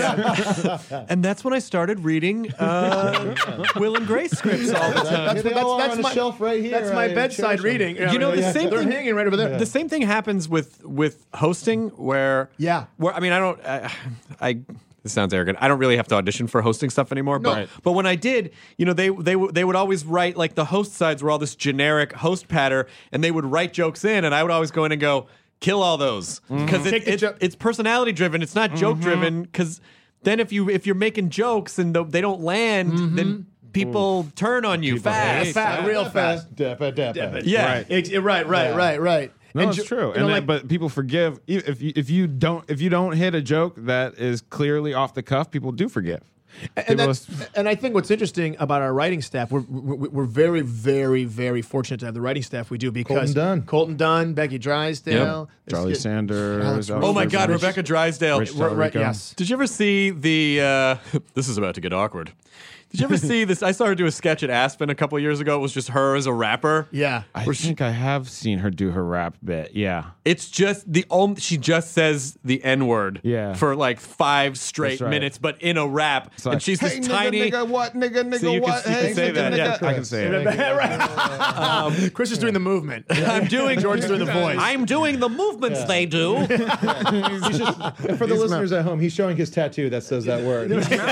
And that's when I started reading uh, Will and Grace scripts all the time. That's They what- all that's are on a my- shelf right here. That's my I bedside cherish them. reading. You know, the Yeah. same They're thing- hanging right over there. The same thing happens with with hosting, where Yeah. where I mean, I don't, I, I this sounds arrogant. I don't really have to audition for hosting stuff anymore. No. But Right. but when I did, you know, they they w- they would always write like the host sides were all this generic host patter, and they would write jokes in, and I would always go in and go kill all those because Take it, the it, jo- it's personality driven. It's not joke driven because then if you if you're making jokes and the, they don't land, then people turn on you fast. Fast, real fast. Deppa, Deppa. Yeah. Right. Ex- Right, right, Yeah. right, right. No, And it's jo- true. you And know, then- like- but people forgive e- if you, if you don't if you don't hit a joke that is clearly off the cuff. People do forgive. And, People that's, and I think what's interesting about our writing staff, we're, we're we're very, very, very fortunate to have the writing staff we do because Colton Dunn. Colton Dunn, Becky Drysdale, there's Charlie good- Sanders. Alex Alex Oh my Rich- God, Rebecca Drysdale. Rich Right, right, Talarico. yes. Did you ever see the? Uh, this is about to get awkward. Did you ever see this? I saw her do a sketch at Aspen a couple years ago. It was just her as a rapper. Yeah. I think I have seen her do her rap bit. Yeah. It's just the only, she just says the N word Yeah. for like five straight right. minutes, but in a rap. It's like, and she's hey, this nigga, tiny. nigga, what, nigga, nigga, So you can- what? you can hey, say nigga, that, nigga. yeah. I can say it. right. um, Chris is doing the movement. I'm doing George's doing the voice. I'm doing the movements Yeah. they do. He's just, and for the listeners at home, he's showing his tattoo that says that word.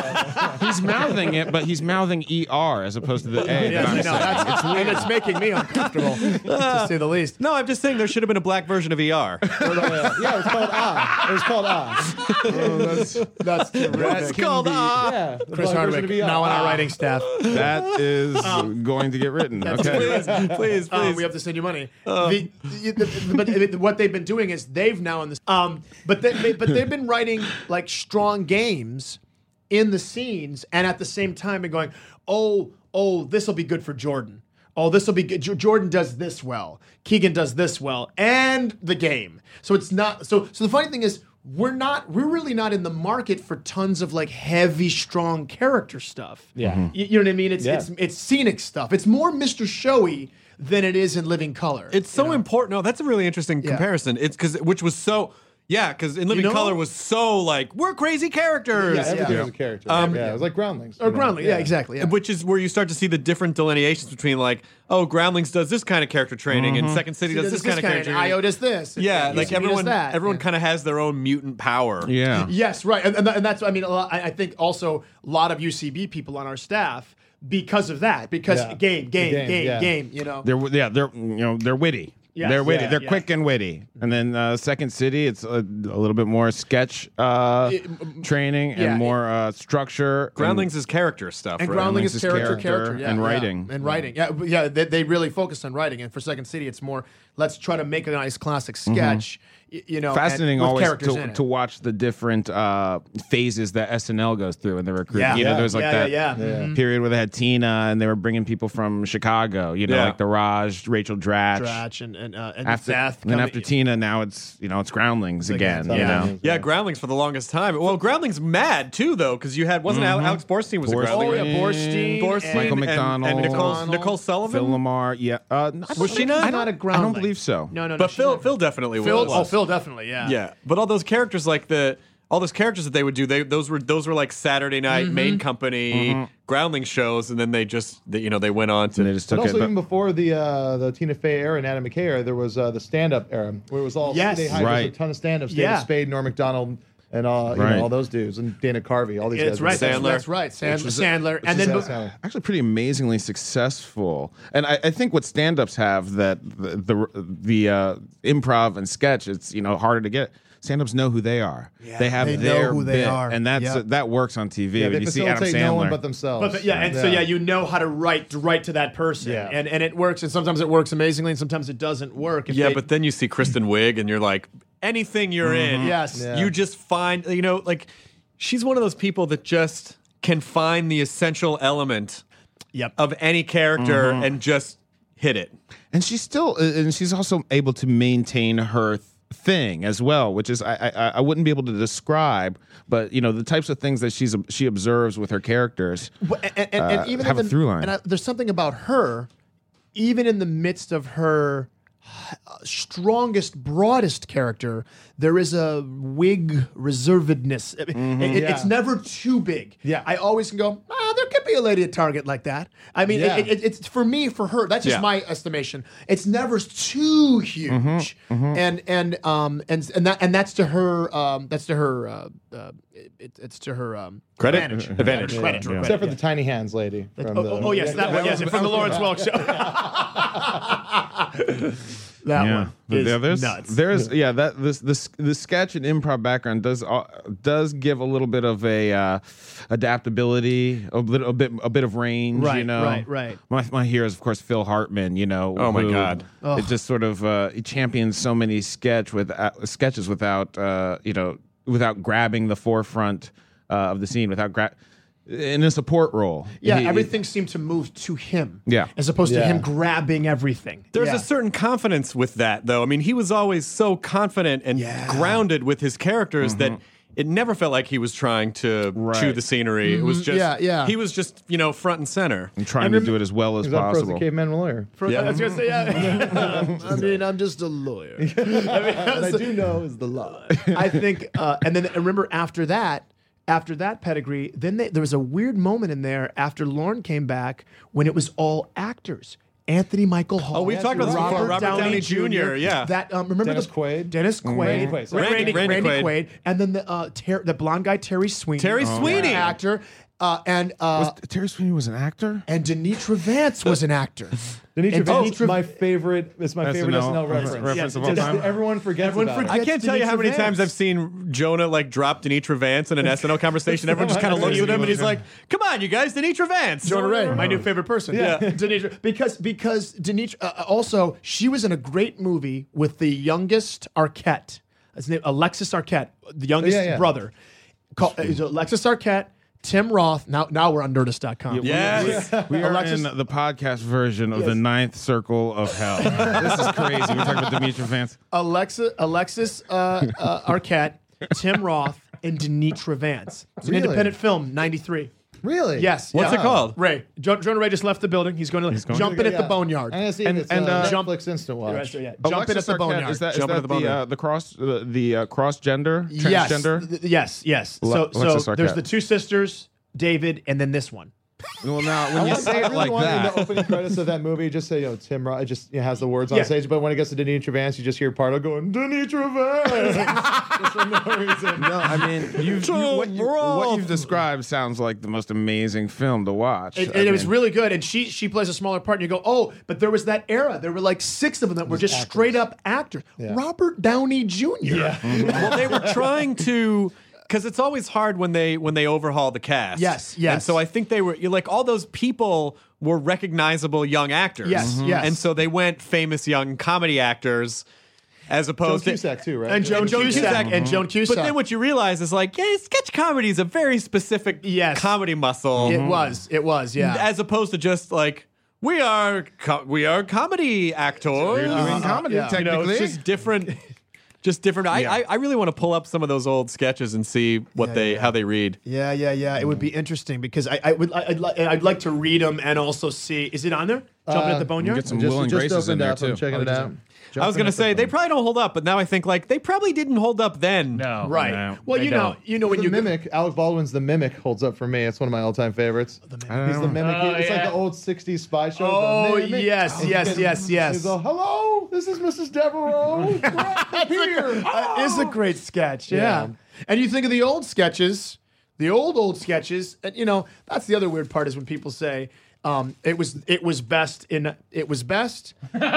He's mouthing it, but he's mouthing E R as opposed to the A. Yes, that I'm I know. saying. That's, and it's making me uncomfortable, to say the least. No, I'm just saying there should have been a black version of E R. yeah, yeah, it was called Ah. It was called Ah. Oh, that's that's terrific. That's called Ah. Yeah, the Chris black version Hardwick, of E R. now on our Ah. writing staff. That is going to get written. Okay. Please, please, please. Um, we have to send you money. the, the, the, but it- what they've been doing is they've now in this. Um, but they, but they've been writing like strong games in the scenes, and at the same time, and going, oh, oh, this will be good for Jordan. Oh, this will be good. J- Jordan does this well. Keegan does this well, and the game. So it's not. So so the funny thing is. We're not. We're really not in the market for tons of like heavy, strong character stuff. Yeah. Mhm. you, you know what I mean. It's Yeah. it's it's scenic stuff. It's more Mister Showy than it is in Living Color. It's so important. No, that's a really interesting Yeah. comparison. It's because which was so. Yeah, because in Living know? Color was so like we're crazy characters. Yeah, Everything yeah. was a character. Um, yeah, it was like Groundlings. or you know? Groundling. Yeah, exactly. Yeah. Which is where you start to see the different delineations between like, oh, Groundlings does this kind of character training, and Second City He does, this, kind of character and training. I O does this. and Yeah, U like C B does everyone, that. everyone Yeah. kind of has their own mutant power. Yeah. Yes, right, and, and, that- and that's. I mean, a lot, I, I think also a lot of U C B people on our staff because of that. Because Yeah. game, game, The game, game, yeah. game. You know. They're yeah, they're you know they're witty. Yes. They're witty. Yeah, they're yeah. quick and witty. And then uh, Second City, it's a, a little bit more sketch uh, training yeah, and more uh, structure. Groundlings is character stuff. And right? Groundling Groundlings is is character, character character, yeah, and yeah. writing. and writing. Yeah, but yeah. They, they really focus on writing, and for Second City, it's more let's try to make a nice classic sketch. y- You know, and Fascinating with always characters in to, it. to watch the different uh, phases that S N L goes through in the recruiting. Yeah. You know, Yeah. there's like Yeah, that yeah, yeah. Mhm. period where they had Tina and they were bringing people from Chicago. You know, Yeah. like the Raj, Rachel Dratch. Dratch and and, uh, and After, Seth. and then coming- after Tina, now it's you know it's Groundlings again. yeah. You Yeah. know, Yeah, Groundlings for the longest time. Well, Groundlings mad too though, because you had wasn't Al- Alex Borstein was a Borstein. Groundling. Oh yeah, Borstein, Borstein and- Michael and- McDonald. and Nicole, McDonald. Nicole Sullivan. Phil Lamar. Yeah, uh, I Was don't she think- not? I She's don't, not a I Groundling. don't believe so. No, no, no. But she's Phil, not. Phil definitely Phil, was. oh, Phil definitely, yeah. Yeah, but all those characters like the all those characters that they would do, they those were those were like Saturday night Mm-hmm. main company Groundling shows, and then they just they, you know they went on to And they just But took also, it. even before the uh, the Tina Fey era and Adam McKay era, there was uh, the stand-up era, where it was all Yes. they hired Right. a ton of stand-ups. Yeah. David Spade, Norm Macdonald, and uh, you Right. know, all those dudes, and Dana Carvey, all these It's guys. right. That's, Sandler. that's right. Sand, was- Sandler, and is then that Sandler. Actually, pretty amazingly successful, and I, I think what stand-ups have that the the, the uh, improv and sketch, it's you know harder to get. Stand-ups know who they are. they have they know their who they bit, are. and that's Yep. that works on T V. Yeah, when they you see Adam facilitate Sandler, no one but themselves. But, yeah, and so yeah, you know how to write to write to that person, Yeah. and and it works, and sometimes it works amazingly, and sometimes it doesn't work. If yeah. they- But then you see Kristen Wiig, and you're like, anything you're in, Yes. Yeah. you just find you know like she's one of those people that just can find the essential element Yep. of any character and just hit it. and she's still, and she's also able to maintain her th- thing as well, which is I, I I wouldn't be able to describe, but you know the types of things that she's she observes with her characters. Well, and, and, and, uh, and even have in a the, through line. And I, there's something about her, even in the midst of her uh, strongest, broadest character, there is a wig reservedness. It- it- It's Yeah. never too big. Yeah. I always can go, ah, there could be a lady at Target like that. I mean, Yeah. it, it, it's for me, for her. That's just Yeah. my estimation. It's never too huge, and and um and and that and that's to her. Um, that's to her. Uh, uh, it, it's to her um, Credit? advantage. Advantage. Credit. Yeah. credit, Except for yeah. the tiny hands lady. From Oh, the, oh, oh, yes, that one. Yes, from the Lawrence Welk show. That Yeah, one But is yeah, there's, nuts. There's yeah that this this the sketch and improv background does uh, does give a little bit of a uh, adaptability, a little a bit a bit of range. Right, you know, right, right. My my hero is of course Phil Hartman. You know, Oh, my who- God. it just sort of uh, he champions so many sketch with uh, sketches without uh, you know without grabbing the forefront uh, of the scene, without gra- in a support role. Yeah, He- everything seemed to move to him. Yeah. As opposed to Yeah. him grabbing everything. There's Yeah. a certain confidence with that, though. I mean, he was always so confident and Yeah. grounded with his characters that it never felt like he was trying to Right. chew the scenery. It was Mhm. just, Yeah, yeah. he was just, you know, front and center. And trying And to rem- do it as well as He's up for possible. the caveman lawyer. For, Yeah. I was gonna say, yeah. I mean, I'm just a lawyer. I mean, What I do know is the law. I think, uh, and then I remember after that, after that pedigree, then they, there was a weird moment in there after Lorne came back when it was all actors. Anthony Michael Hall. Oh, we've talked about this before. Robert Downey Junior, yeah. That um, remember Dennis the, Quaid? Dennis Quaid, Randy Quaid, sorry. Randy, Randy- Randy, Randy Quaid. and then the uh, ter- the blonde guy Terry Sweeney, Terry Sweeney. actor, uh, and uh, Was Terry Sweeney was an actor? and Denitra Vance was an actor. Denitra And Vance Denitra- is my favorite. It's my favorite S N L S N L reference. reference Yes, of all just- time. Everyone forgets Everyone about forgets- I can't tell you how Denitra many times Vance. I've seen Jonah like drop Denitra Vance in an S N L conversation. Everyone just kind of looks at him and he's like, "Come on, you guys, Denitra Vance." Jonah Ray, my new favorite person. Yeah. Denitra, because because Denitra uh, also she was in a great movie with the youngest Arquette. His name Alexis Arquette, the youngest Yeah, yeah. brother. Called, uh, Alexis Arquette, Tim Roth. Now now we're on Nerdist dot com. Yes. We are Alexis- in the podcast version of the ninth circle of hell. This is crazy. We're talking about Demetra Vance. Alexa, Alexis uh, uh, Arquette, Tim Roth, and Denitra Vance. It's an Really? independent film, ninety-three. Really? Yes. What's yeah. it called? Ray. Jo- Jonah Ray just left the building. He's going to going jump to in Yeah. at the boneyard. I'm gonna see And- if it's and, uh, uh, Netflix Instant Watch. Right, so yeah. Jump in at Alexis the Arquette, boneyard. Is that, is Jump that into the the, boneyard. uh, the cross uh, the uh, cross gender Yes. transgender? Th- yes, yes. Le- so Alexis so there's Arquette. the two sisters, David, and then this one. Well, now when I, you want, say I it really like want in that, the opening credits of that movie, just say, you know, Tim Roth, it just you know, has the words on Yeah. stage, but when it gets to Denitra Vance, you just hear Pardo going, Denitra Vance! Just for no reason. no, I mean, you've, you, what, you, what you've described sounds like the most amazing film to watch. It, I and it was mean, really good. And she she plays a smaller part, and you go, oh, but there was that era. There were like six of them that were just straight up actors. Yeah. Robert Downey Junior Yeah. Well, they were trying to, because it's always hard when they when they overhaul the cast. Yes, yes. And so I think they were you're like all those people were recognizable young actors. Yes, Mhm. yes. And so they went famous young comedy actors, as Joan opposed to Cusack, too, right? And Joan Joan Cusack. Cusack. And Joan Cusack. But then what you realize is like, yeah, sketch comedy is a very specific Yes. comedy muscle. It was. It was, yeah. As opposed to just like we are co- we are comedy actors. We're doing comedy, yeah. You know, technically. it's just different. Just different. I, Yeah. I I really want to pull up some of those old sketches and see what Yeah, they yeah. how they read. Yeah, yeah, yeah. It would be interesting because I, I would, I, I'd, li- I'd like to read them and also see. Is it on there? Jumping Uh, at the boneyard. get some Just, Will and just Graces in opened there, up. I'm too. checking it out. I was gonna say they probably don't hold up, but now I think like they probably didn't hold up then. No, Right. no, well, they you know, don't. you know when the you Mimic, Alec Baldwin's The Mimic holds up for me. It's one of my all-time favorites. He's the Mimic. Oh, it's like yeah. the old sixties spy show. Oh, The Mimic. yes, And yes, you get- yes, yes. You go, hello, this is Missus Devereaux. Right here. That is a great sketch. Yeah. Yeah. And you think of the old sketches, the old old sketches, and you know that's the other weird part is when people say. Um, it was it was best in it was best.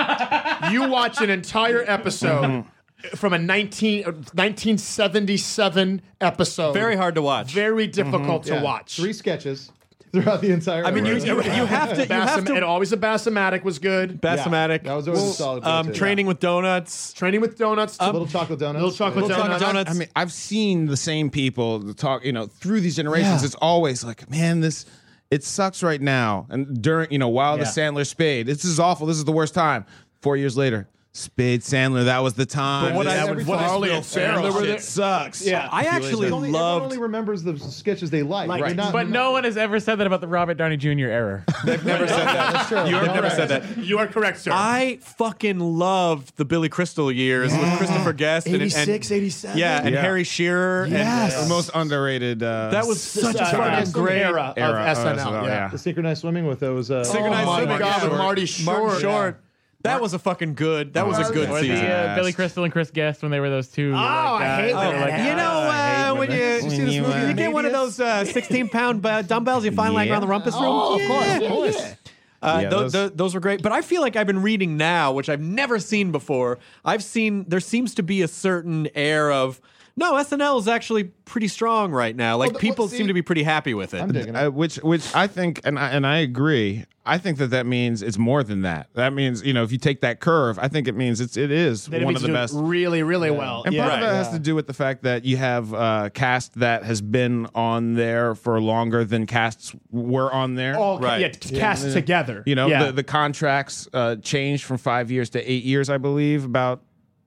You watch an entire episode from a nineteen, nineteen seventy-seven episode. Very hard to watch. Very difficult to Yeah. watch. Three sketches throughout the entire. I mean, you, you, you have to you have Bassam- to and always a Bassomatic was good. Bassomatic. That was always a solid Um, go-to. training with donuts. Training with donuts. Little chocolate donuts. Little chocolate Little chocolate donuts. donuts. I mean, I've seen the same people talk, you know, through these generations. Yeah. It's always like, man, this it sucks right now. And during, you know, while the Yeah. Sandler Spade, this is awful. This is the worst time. Four years later, Spade Sandler, that was the time. But what This- I- that what I- Farley and Farrell Sandler were shit there- sucks. Yeah. I actually Only, everyone loved. only remembers the sketches they like. Like, right? Not, But no one has ever said that about the Robert Downey Junior era. They've never said that. That's true. You have All never right. said that. You are correct, sir. I fucking loved the Billy Crystal years with Christopher Guest and, and eighty-six, eighty-seven. yeah, and Yeah. Harry Shearer. Yes. The most underrated. Uh, And that was such a Uh, fucking some great era, era of S N L. of S N L, yeah. yeah. the synchronized swimming with those. Uh, Synchronized Oh my Swimming, God, yeah. with Marty Short. Martin Short. That was a fucking good. That was a good Or season. the, uh, Billy Crystal and Chris Guest when they were those two. Oh, I hate they were that. like, You know, uh, when you, you see this you, movie, uh, you get one of those uh, sixteen pound uh, dumbbells you find like Yeah. around the rumpus room. Oh, of course, Yeah. of course. Uh, Yeah, tho- those- tho- those were great. But I feel like I've been reading now, which I've never seen before. I've seen there seems to be a certain air of no, S N L is actually pretty strong right now. Like the- people well, see- seem to be pretty happy with it. I'm digging it. Uh, which, which I think, and I, and I agree. I think that that means it's more than that. That means, you know, if you take that curve, I think it means it's it is That it one means of the doing best. really, really well. And yeah. part of it has to do with the fact that you have a cast that has been on there for longer than casts were on there. all Right. yeah, t- cast together. You know, yeah. the, the contracts uh, changed from five years to eight years, I believe, about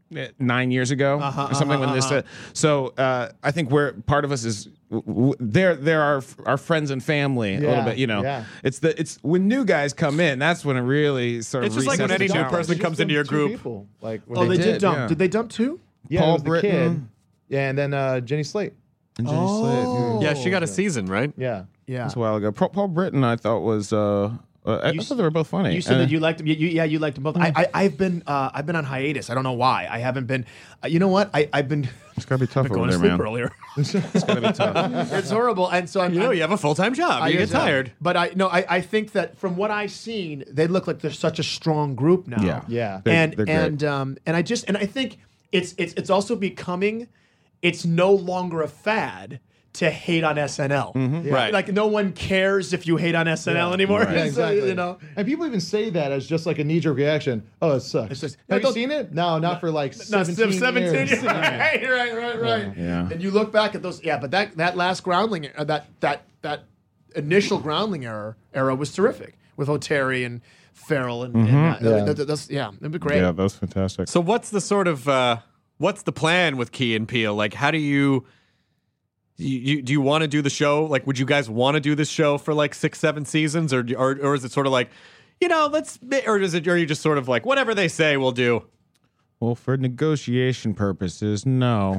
nine years ago Uh-huh, or something uh-huh, when this. uh-huh. Uh, so uh, I think we're part of us is w- w- they're they're our our friends and family a Yeah, little bit. You know, yeah. it's the it's when new guys come in. That's when it really sort of. It's just like when resets any the new challenge. person comes into your Two group. people. Like when Oh, they, did, did, dump. yeah. Did they dump two? yeah, Paul it was the kid. Britton. Yeah, and then uh, Jenny Slate. And Jenny Oh. Slate. Yeah, she got a season, right? Yeah. Yeah. That's a while ago. Paul, Paul Britton, I thought was. Uh, uh, I, I thought they were both funny. You said And- that you liked them. You, you, yeah, you liked them both. I, I, I've been, uh, I've been on hiatus. I don't know why. I haven't been. Uh, you know what? I, I've been. It's gotta be tough been over going there, to sleep man. earlier. It's gotta be tough. It's horrible, and so I'm. You know, I'm- you have a full time job. I you get guess so. tired. But I no, I, I think that from what I've seen, they look like they're such a strong group now. Yeah. Yeah. They're- and they're great. and um and I just and I think it's it's it's also becoming, it's no longer a fad to hate on S N L. Mm-hmm. Right. Like no one cares if you hate on S N L Yeah. anymore. Yeah, So, exactly. you know. And people even say that as just like a knee-jerk reaction. Oh, it sucks. It's just- Have no, you seen it? No, not for like No, seventeen, seventeen years. years. Right, right, right, right. Yeah. And you look back at those, yeah. But that that last groundling, uh, that that that initial groundling era era was terrific with O'Terry and Farrell and, and uh, Yeah. that- that- that's yeah, it'd be great. Yeah, that was fantastic. So what's the sort of uh, what's the plan with Key and Peele? Like, how do you, you, you do you want to do the show? Like, would you guys want to do this show for like six, seven seasons, or or or is it sort of like, you know, let's, or is it, or are you just sort of like whatever they say, we'll do? Well, for negotiation purposes, no.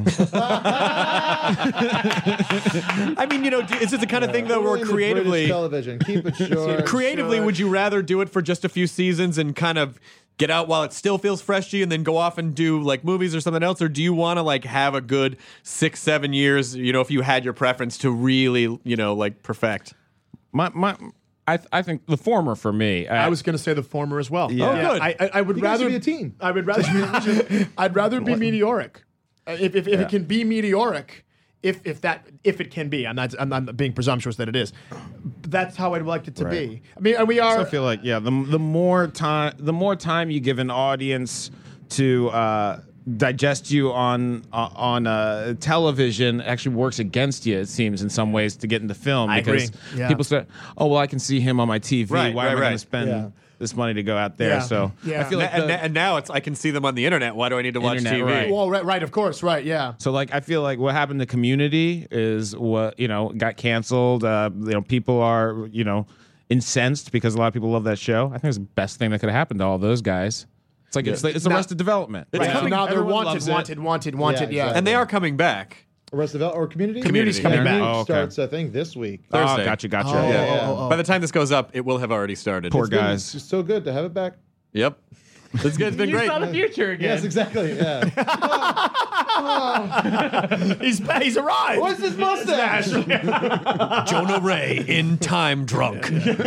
I mean, you know, do- is it the kind of thing though We're where in the creatively, British television. Keep it short. creatively, would you rather do it for just a few seasons and kind of get out while it still feels fresh to you and then go off and do like movies or something else? Or do you want to like have a good six, seven years, you know, if you had your preference to really, you know, like perfect? my my, I th- I think the former for me. I was going to say the former as well. Yeah. Oh, good. I, I, I would You guys rather should be a team. I would rather. I'd rather be meteoric. Uh, If if, if it can be meteoric, if if that if it can be, I'm not I'm not being presumptuous that it is. That's how I'd like it to Right. be. I mean, and we are. I feel like yeah, the the more time the more time you give an audience to uh, digest you on uh, on uh, television actually works against you. It seems in some ways to get into film I because agree. Yeah. people say, "Oh well, I can see him on my T V. Right, Why right, am I going right. to spend Yeah. this money to go out there?" Yeah. So Yeah. I feel like and, the- and now it's I can see them on the internet. Why do I need to watch Internet, T V? right. Well, right, right, of course, right, yeah. So like I feel like what happened to Community is what you know got canceled. Uh, you know people are you know incensed because a lot of people love that show. I think it's the best thing that could have happened to all those guys. It's like it's like, it's Now- Arrested Development. Right, so coming- now they're everyone wanted, loves it. wanted, wanted, wanted, Yeah, yeah. And they are coming back. Rest of or community. Community's coming Community back. Oh, okay. starts, I think, this week. Oh, Thursday. gotcha, gotcha. Oh, yeah. yeah. oh, oh, By the time this goes up, it will have already started. Poor It's been- guys. It's so good to have it back. Yep. It's good. It's been You great. saw the future again. Yes, exactly. Yeah. he's he's arrived. What's this mustache? Jonah Ray in Time Drunk.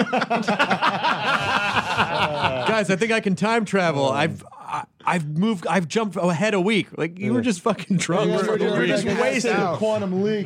Guys, I think I can time travel. I've I, I've moved. I've jumped ahead a week. Like you were just fucking drunk. Yeah, for we're a just- we're week. just wasted. Quantum leak.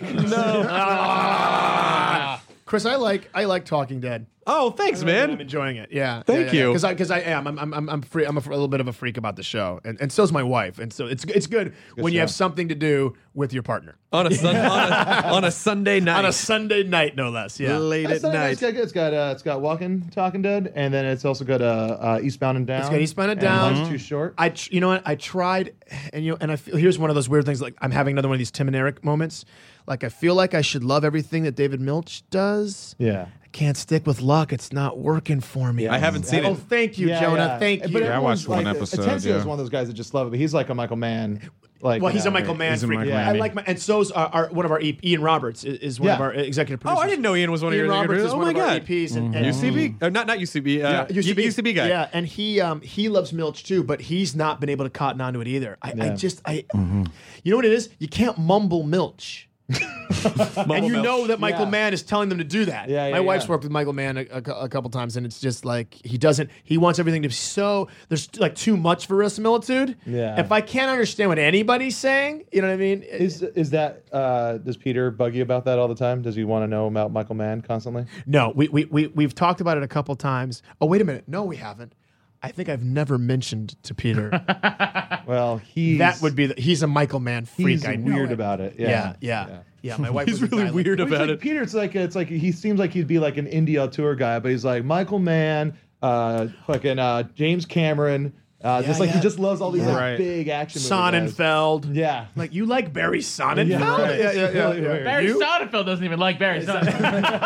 Ah. Chris, I like I like Talking Dead. Oh, thanks, I'm man. enjoying it. Yeah. Thank you. Because I because I am. I'm I'm I'm I'm free. I'm a, a little bit of a freak about the show, and and so's my wife. And so it's it's good, when you show. have something to do with your partner On a, sun, on, a on a Sunday night. on a Sunday night, no less. Yeah. Late That's at not- night. It's got good. It's got uh, it's got Walking Talking Dead, and then it's also got uh, uh, Eastbound and Down. It's got Eastbound and and Down. Life's Too Short. I tr- you know what I tried, and you know, and I feel here's one of those weird things. Like I'm having another one of these Tim and Eric moments. Like I feel like I should love everything that David Milch does. Yeah. I can't stick with luck. It's not working for me. I haven't seen Oh, it. thank you, Yeah, Jonah. yeah. Thank But you. Yeah, I everyone's watched one like, episode, Atencio yeah. is one of those guys that just love it, but he's like a Michael Mann. Like, Well, he's you a know, Michael Mann He's a freak. Michael I Mann. like my, and so's our, our one of our E- Ian Roberts is, is one Yeah. of our executive Oh, producers. I didn't know Ian was one of Ian your Roberts executives. is Oh one my of our god. E Ps and, and U C B? Uh, not not U C B. Uh, Yeah, U C B. U C B guy. Yeah, and he um he loves Milch too, but he's not been able to cotton onto it either. I, I Yeah. just I, you know what it is? You can't mumble Milch. and you Milch. know that Michael Yeah. Mann is telling them to do that. Yeah, yeah, My wife's yeah. worked with Michael Mann a, a, a couple times, and it's just like he doesn't. He wants everything to be so. There's like too much verisimilitude. Yeah. If I can't understand what anybody's saying, you know what I mean? Is is that uh, does Peter bug you about that all the time? Does he want to know about Michael Mann constantly? No, we, we, we, we've talked about it a couple times. Oh, wait a minute. No, we haven't. I think I've never mentioned to Peter. Well, he's that would be, the, he's a Michael Mann freak. he's I know weird it. about it. Yeah, Yeah, yeah, yeah. yeah. my wife He's was a really guy like- weird Well, he's about like it. Peter. It's like it's like he seems like he'd be like an India tour guy, but he's like Michael Mann, uh, fucking uh, James Cameron, Uh, Yeah, just like yeah. he just loves all these like, Right. big action movie guys. Sonnenfeld. Yeah. Like, you like Barry Sonnenfeld? Yeah, right. yeah, yeah, yeah, yeah. Barry You? Sonnenfeld doesn't even like Barry Sonnenfeld.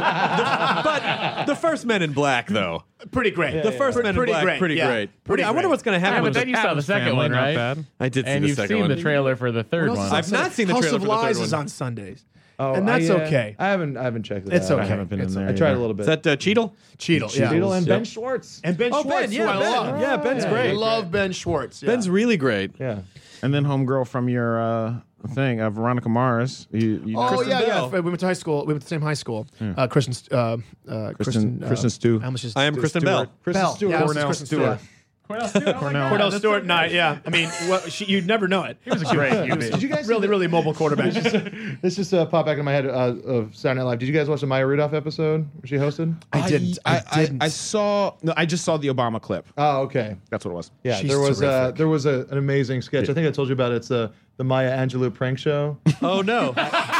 But the first Men in Black, though. Pretty great. The first Men in Pretty Black, great, pretty yeah. great. Pretty I wonder great. what's going to Yeah, happen. but with then you the- saw the second Family, one, not right? bad. I did see And the you've second seen one. the trailer for the third What else one. is on I've not Sunday? seen the House trailer of for the third Lies one. is on Sundays. Oh, And that's I, uh, okay. I haven't I haven't checked it It's out. okay. I haven't been It's in okay. there. I tried a either. little bit. Is that uh, Cheadle? Cheadle, yeah. Cheadle and Yep. Ben Schwartz. And Ben Oh, Schwartz, Ben, yeah, who I Ben. love. Yeah, Ben's I great. love Ben Schwartz. Yeah. Ben's really great. Yeah. And then homegirl from your uh, thing, uh, Veronica Mars. You, you know, Oh Kristen yeah, Bell. yeah. We went to high school. We went to the same high school. Uh, Kristen, uh, uh, Kristen, Kristen, uh, Kristen Stu. I almost just I am Kristen Bell. Kristen Bell. Stewart. Yeah, I was just Cornell Kristen Stewart. Cornell Stewart. Oh my Cornell. God, Cordell that's Stewart so and I, great. yeah. I mean, what, she, you'd never know it. He was a great Q B. Did you guys Really, see the- really mobile quarterback. This just uh, popped back in my head uh, of Saturday Night Live. Did you guys watch the Maya Rudolph episode where she hosted? I didn't. I, I, I, didn't. I saw. No, I just saw the Obama clip. Oh, okay. That's what it was. Yeah, She's there was uh, terrific. there was a, an amazing sketch. I think I told you about it. It's the the Maya Angelou prank show. Oh, no.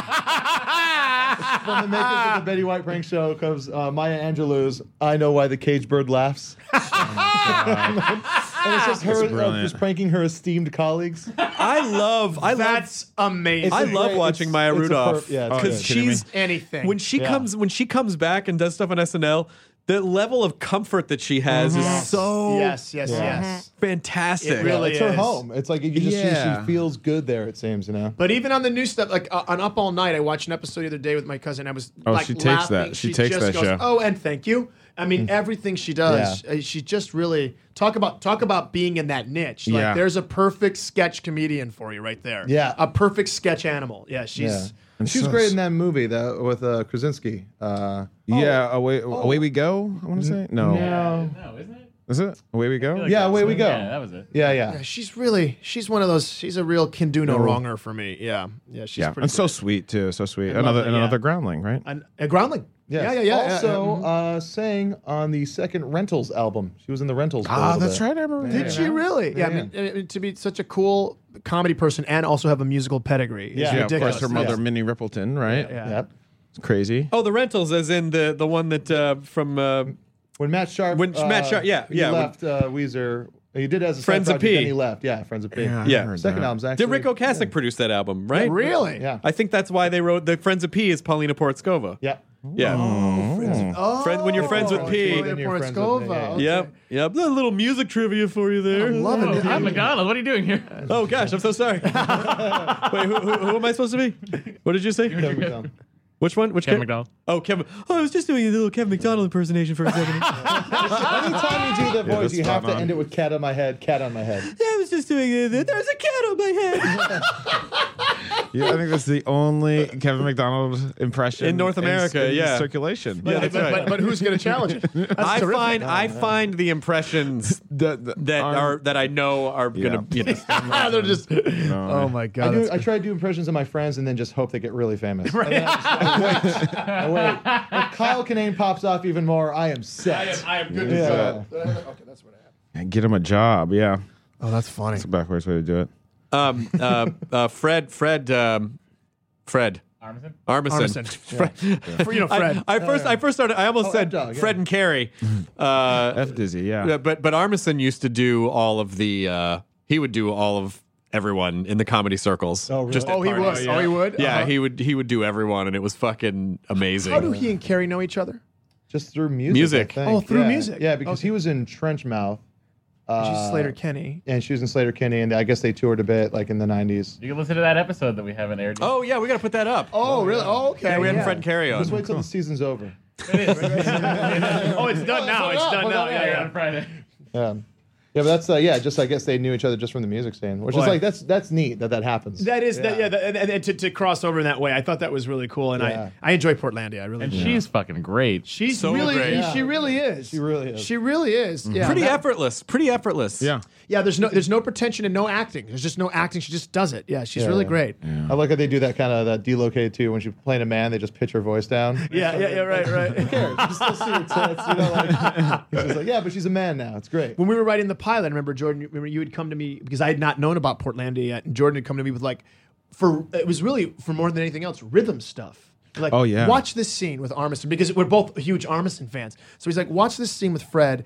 From the makers of the Betty White prank show comes uh, Maya Angelou's "I Know Why the Cage Bird Laughs," and it's just her uh, brilliant. just pranking her esteemed colleagues. I love, I love, That's amazing. I It's a love great- watching it's- Maya it's a Rudolph perf- yeah, it's because good. Kidding me? she's anything. when she Yeah. comes when she comes back and does stuff on S N L. The level of comfort that she has is so yes, yes, yes. fantastic. It really it's her is. home. It's like you just she, Yeah. she feels good there. It seems, you know. But even on the new stuff, like uh, on Up All Night, I watched an episode the other day with my cousin. I was Oh, like she takes laughing. that- she She takes just that goes, show. Oh, and thank you. I mean, everything she does, uh, she just really talk about talk about being in that niche. Like, Yeah. there's a perfect sketch comedian for you right there. Yeah. a perfect sketch animal. Yeah, she's. Yeah. And She was so- great in that movie though with uh, Krasinski. Uh, Yeah, away, away we go. I want to say no. no. No, isn't it? Is it away we go? Yeah, away we go. Yeah, that was it. Yeah, yeah. Yeah, she's really she's one of those. She's a real can do no wronger for me. Yeah, yeah, she's Yeah, pretty. and so great. sweet too. So sweet. love Another it, and yeah. another groundling, right? An- a groundling. Yes. Yeah, yeah, yeah. yeah, Also, yeah. uh, sang on the second Rentals album. She was in the Rentals. for a Ah, little that's bit. right. I remember. Did that. she really? Yeah, I mean, I mean, to be such a cool comedy person and also have a musical pedigree. Is Yeah, Yeah, of ridiculous. course, her mother, Yeah. Minnie Rippleton, right? Yeah. Yep. It's crazy. Oh, the Rentals, as in the the one that uh, from uh, When Matt Sharp, When Matt uh, Sharp- yeah, he yeah, when- left uh, Weezer. He did as a Friends side of project, P. then he left. Yeah, Friends of P. Yeah, I Yeah. heard Second that. album's actually. did Rick Ocasek produce that album, right? Really? Yeah. I think that's why they wrote the Friends of P is Paulina Portskova. Yeah. Yeah. Oh, Friend- when you're friends with P. Paulina Then you're friends with- Porskova. yeah, yeah. Okay. Yep. Yep. A little music trivia for you there. I'm loving it. Kevin McDonald, what are you doing here? Oh gosh, I'm so sorry. Wait, who, who, who am I supposed to be? What did you say? Kevin McDonald. Which one? Which Kevin Ke- McDonald. Oh, Kevin. Oh, I was just doing a little Kevin McDonald impersonation for a second. yeah, Anytime you do that Yeah, voice, that's you have spot to on. end it with "cat on my head," "cat on my head." I was just doing it. There's a cat on my head. Yeah, I think that's the only Kevin McDonald impression In North America, in yeah. circulation. Yeah, But, that's but, right. but, but who's going to challenge it? That's I terrific. find I find the impressions that, that that are that I know are gonna you know. Ah, they're just. Oh my I, god. do, that's I try to do impressions of my friends and then just hope they get really famous. And then I just- I wait. I wait. If Kyle Kinane pops off even more, I am set. I am good Yeah. to go. Okay, that's what I have. Get him a job. Yeah, Oh, that's funny. it's a backwards way to do it. Um, uh, uh, Fred, Fred, um, Fred. Armisen? Armisen. Armisen. For, you know, Fred. I, I first, I first started. I almost Oh, said F-Dog, yeah. Fred and Carrie. Uh, F Dizzy, yeah. yeah, but but Armisen used to do all of the. Uh, he would do all of everyone in the comedy circles. Oh, really? Just at Oh, he parties. would. Oh, he would. Yeah, Uh-huh. he would. He would do everyone, and it was fucking amazing. How do he and Carrie know each other? Just through music. Music. I think. Oh, through Yeah. music. Yeah, because Okay. he was in Trenchmouth. She's Uh, Slater Kenny. And she was in Slater Kinney, and I guess they toured a bit, like in the nineties. You can listen to that episode that we haven't aired yet. Oh yeah, we got to put that up. Oh, really? Oh, okay. yeah, we had yeah. Fred and Carrie on. Just wait till the season's over. It is. Oh, it's done now. It's done now. Yeah, yeah. on Friday. Yeah. Yeah, but that's uh, yeah. Just I guess they knew each other just from the music scene, which Boy. is like that's that's neat that that happens. That is that. Yeah, that, and, and to, to cross over in that way, I thought that was really cool, and Yeah. I I enjoy Portlandia. I really. And do. she's fucking great. She's So really great. she Yeah. really is. She really is. She really is. Yeah. Pretty that- effortless. Pretty effortless. Yeah. Yeah. There's no there's no pretension and no acting. There's just no acting. She just does it. Yeah. She's Yeah. really great. I like how they do that kind of that delocated too. When she's playing a man, they just pitch her voice down. Yeah. Yeah. Yeah. Right. Right. Who cares? You still see her tits, you know, like, it's just like, yeah, but she's a man now. It's great. When we were writing the pilot, I remember Jordan. Remember you had come to me because I had not known about Portlandia yet, and Jordan had come to me with like, for it was really for more than anything else, rhythm stuff. Like, Oh, yeah. watch this scene with Armisen because we're both huge Armisen fans. So he's like, watch this scene with Fred.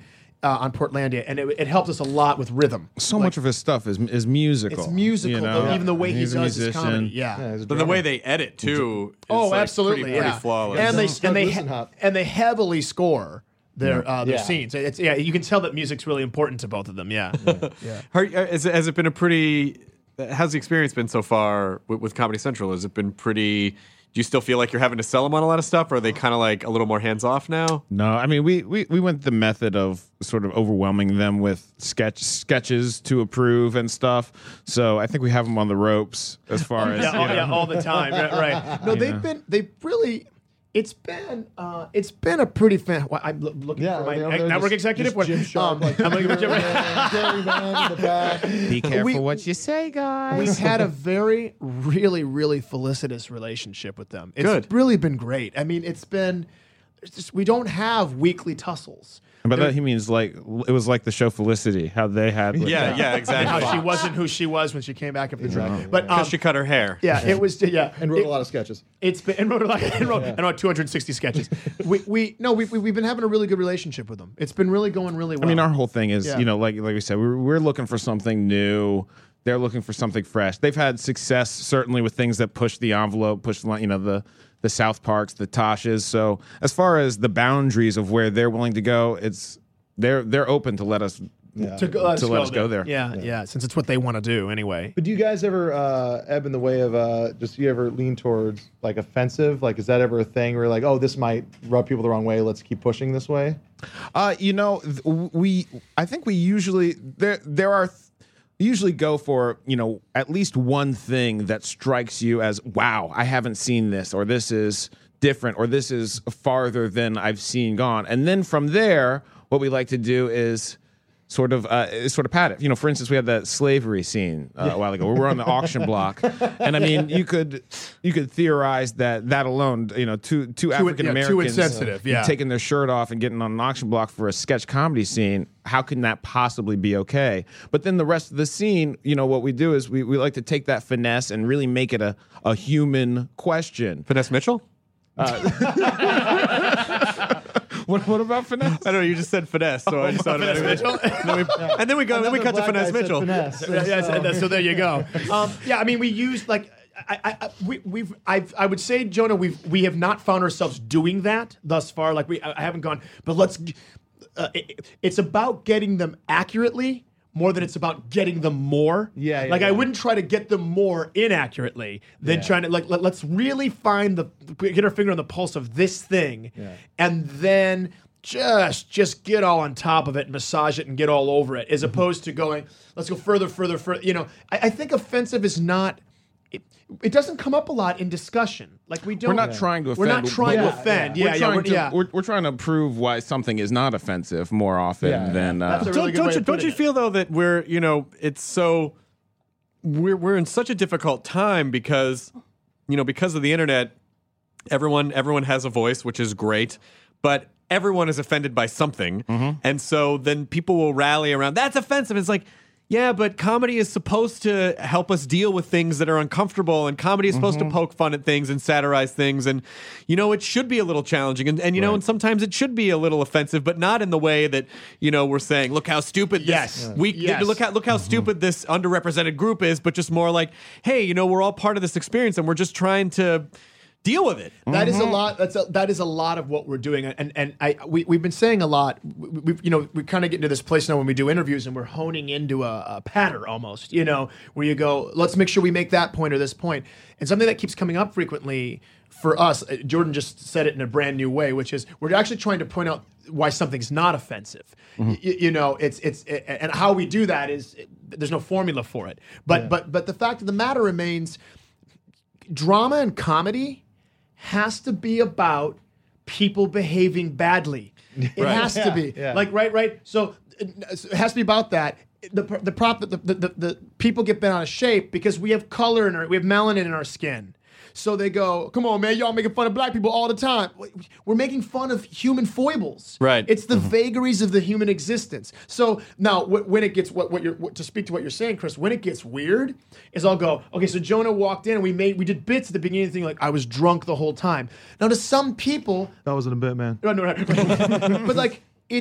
uh, on Portlandia, and it, it helped us a lot with rhythm. So Like, much of his stuff is is musical. It's musical, you know? though, even the way He's he a does his musician. comedy. Yeah, But the way they edit too. Is oh, like absolutely, pretty, yeah. pretty flawless. And they Doug and they Listenhop. and they heavily score their uh, their Yeah. scenes. It's yeah, you can tell that music's really important to both of them. Yeah, yeah. Har- uh, has, it- has it been a pretty? How's the experience been so far with, with Comedy Central? Has it been pretty? Do you still feel like you're having to sell them on a lot of stuff, or are they kind of like a little more hands off now? No, I mean we, we we went the method of sort of overwhelming them with sketch sketches to approve and stuff. So I think we have them on the ropes as far as yeah, you all, know. yeah, all the time. Right. right. No, You they've know. been they've really. It's been uh, it's been a pretty fan. Well, I'm lo- looking Yeah, for my they're over there network just- executive. just Jim Sharp, Um, like, I'm looking for Jim. Gary Van in the back. Be careful We- what you say, guys. We've had a very, really, really felicitous relationship with them. It's Good. really been great. I mean, it's been. It's just, we don't have weekly tussles. And by that he means like it was like the show Felicity, how they had. With Yeah, that. yeah, And exactly. how she wasn't who she was when she came back after the drag. But um, Because she cut her hair. yeah, it was yeah, And wrote it, a lot of sketches. It's been and wrote a lot and wrote, and wrote two hundred sixty sketches. we we no we, we we've been having a really good relationship with them. It's been really going really well. I mean, our whole thing is, Yeah. you know, like like we said, we're, we're looking for something new. They're looking for something fresh. They've had success certainly with things that push the envelope, push the, you know, the the South Parks, the Toshas. So as far as the boundaries of where they're willing to go, it's they're they're open to let us to, go, let to us let go us go there. Yeah, yeah, since it's what they want to do anyway. But do you guys ever uh, ebb in the way of uh, just you ever lean towards like offensive? Like, is that ever a thing where you're like, oh, this might rub people the wrong way. Let's keep pushing this way. Uh, you know, th- we I think we usually there there are th- usually go for, you know, at least one thing that strikes you as, wow, I haven't seen this, or this is different, or this is farther than I've seen gone. And then from there, what we like to do is sort of uh, is sort of pat it. You know, for instance, we had that slavery scene uh, a while ago. We were on the auction block, and I mean, you could you could theorize that that alone, you know, two two African yeah, too Americans insensitive, yeah. taking their shirt off and getting on an auction block for a sketch comedy scene. How can that possibly be okay? But then the rest of the scene, you know, what we do is we, we like to take that finesse and really make it a, a human question. Finesse Mitchell? What, what about finesse? I don't know. You just said finesse, so I just thought about it. And then we, and then we go. Then we cut to finesse Mitchell. Yeah, yeah, so, so there you go. Um, yeah, I mean, we use like I, I, I we, we've I've, I would say, Jonah, we've we have not found ourselves doing that thus far. Like we, I, I haven't gone, but let's. Uh, it, it's about getting them accurately more than it's about getting them more. Yeah, yeah, like I yeah. wouldn't try to get them more inaccurately than Yeah. trying to like let, let's really find the get our finger on the pulse of this thing, Yeah. and then just just get all on top of it, massage it, and get all over it, as Mm-hmm. opposed to going, let's go further, further, further. You know, I, I think offensive is not. It, it doesn't come up a lot in discussion. Like we don't. We're not trying to offend. We're not trying to Yeah, offend. We're Yeah, yeah, trying we're, to, yeah. We're, we're trying to prove why something is not offensive more often Yeah, yeah. than. Uh, That's a really Don't, good don't way you of don't putting you it. feel though that we're you know it's so we're we're in such a difficult time because you know because of the internet, everyone everyone has a voice, which is great, but everyone is offended by something, and so then people will rally around that's offensive. It's like. Yeah, but comedy is supposed to help us deal with things that are uncomfortable, and comedy is supposed to poke fun at things and satirize things, and you know it should be a little challenging, and, and you know, and sometimes it should be a little offensive, but not in the way that you know we're saying, look how stupid this Yes. we Yes. look how look how stupid this underrepresented group is, but just more like, hey, you know, we're all part of this experience, and we're just trying to deal with it. That is a lot. That's a, that is a lot of what we're doing, and and I we we've been saying a lot. We, we you know we kind of get into this place now when we do interviews, and we're honing into a, a pattern almost. You know, where you go, let's make sure we make that point or this point, and something that keeps coming up frequently for us. uh, Jordan just said it in a brand new way, which is we're actually trying to point out why something's not offensive. Y- you know, it's it's it, and how we do that is there's no formula for it. But but but the fact of the matter remains, drama and comedy has to be about people behaving badly. It has to be. yeah. Like, right, right. So it it has to be about that. The the prop the, the, the, the people get bent out of shape because we have color in our we have melanin in our skin. So they go, come on, man, y'all making fun of black people all the time. We're making fun of human foibles. Right. It's the vagaries of the human existence. So now, wh- when it gets what what you're what, to speak to what you're saying, Chris, when it gets weird, is I'll go, okay, so Jonah walked in and we made we did bits at the beginning of the thing like I was drunk the whole time. Now to some people, That wasn't a bit, man. no, no, no. but like it's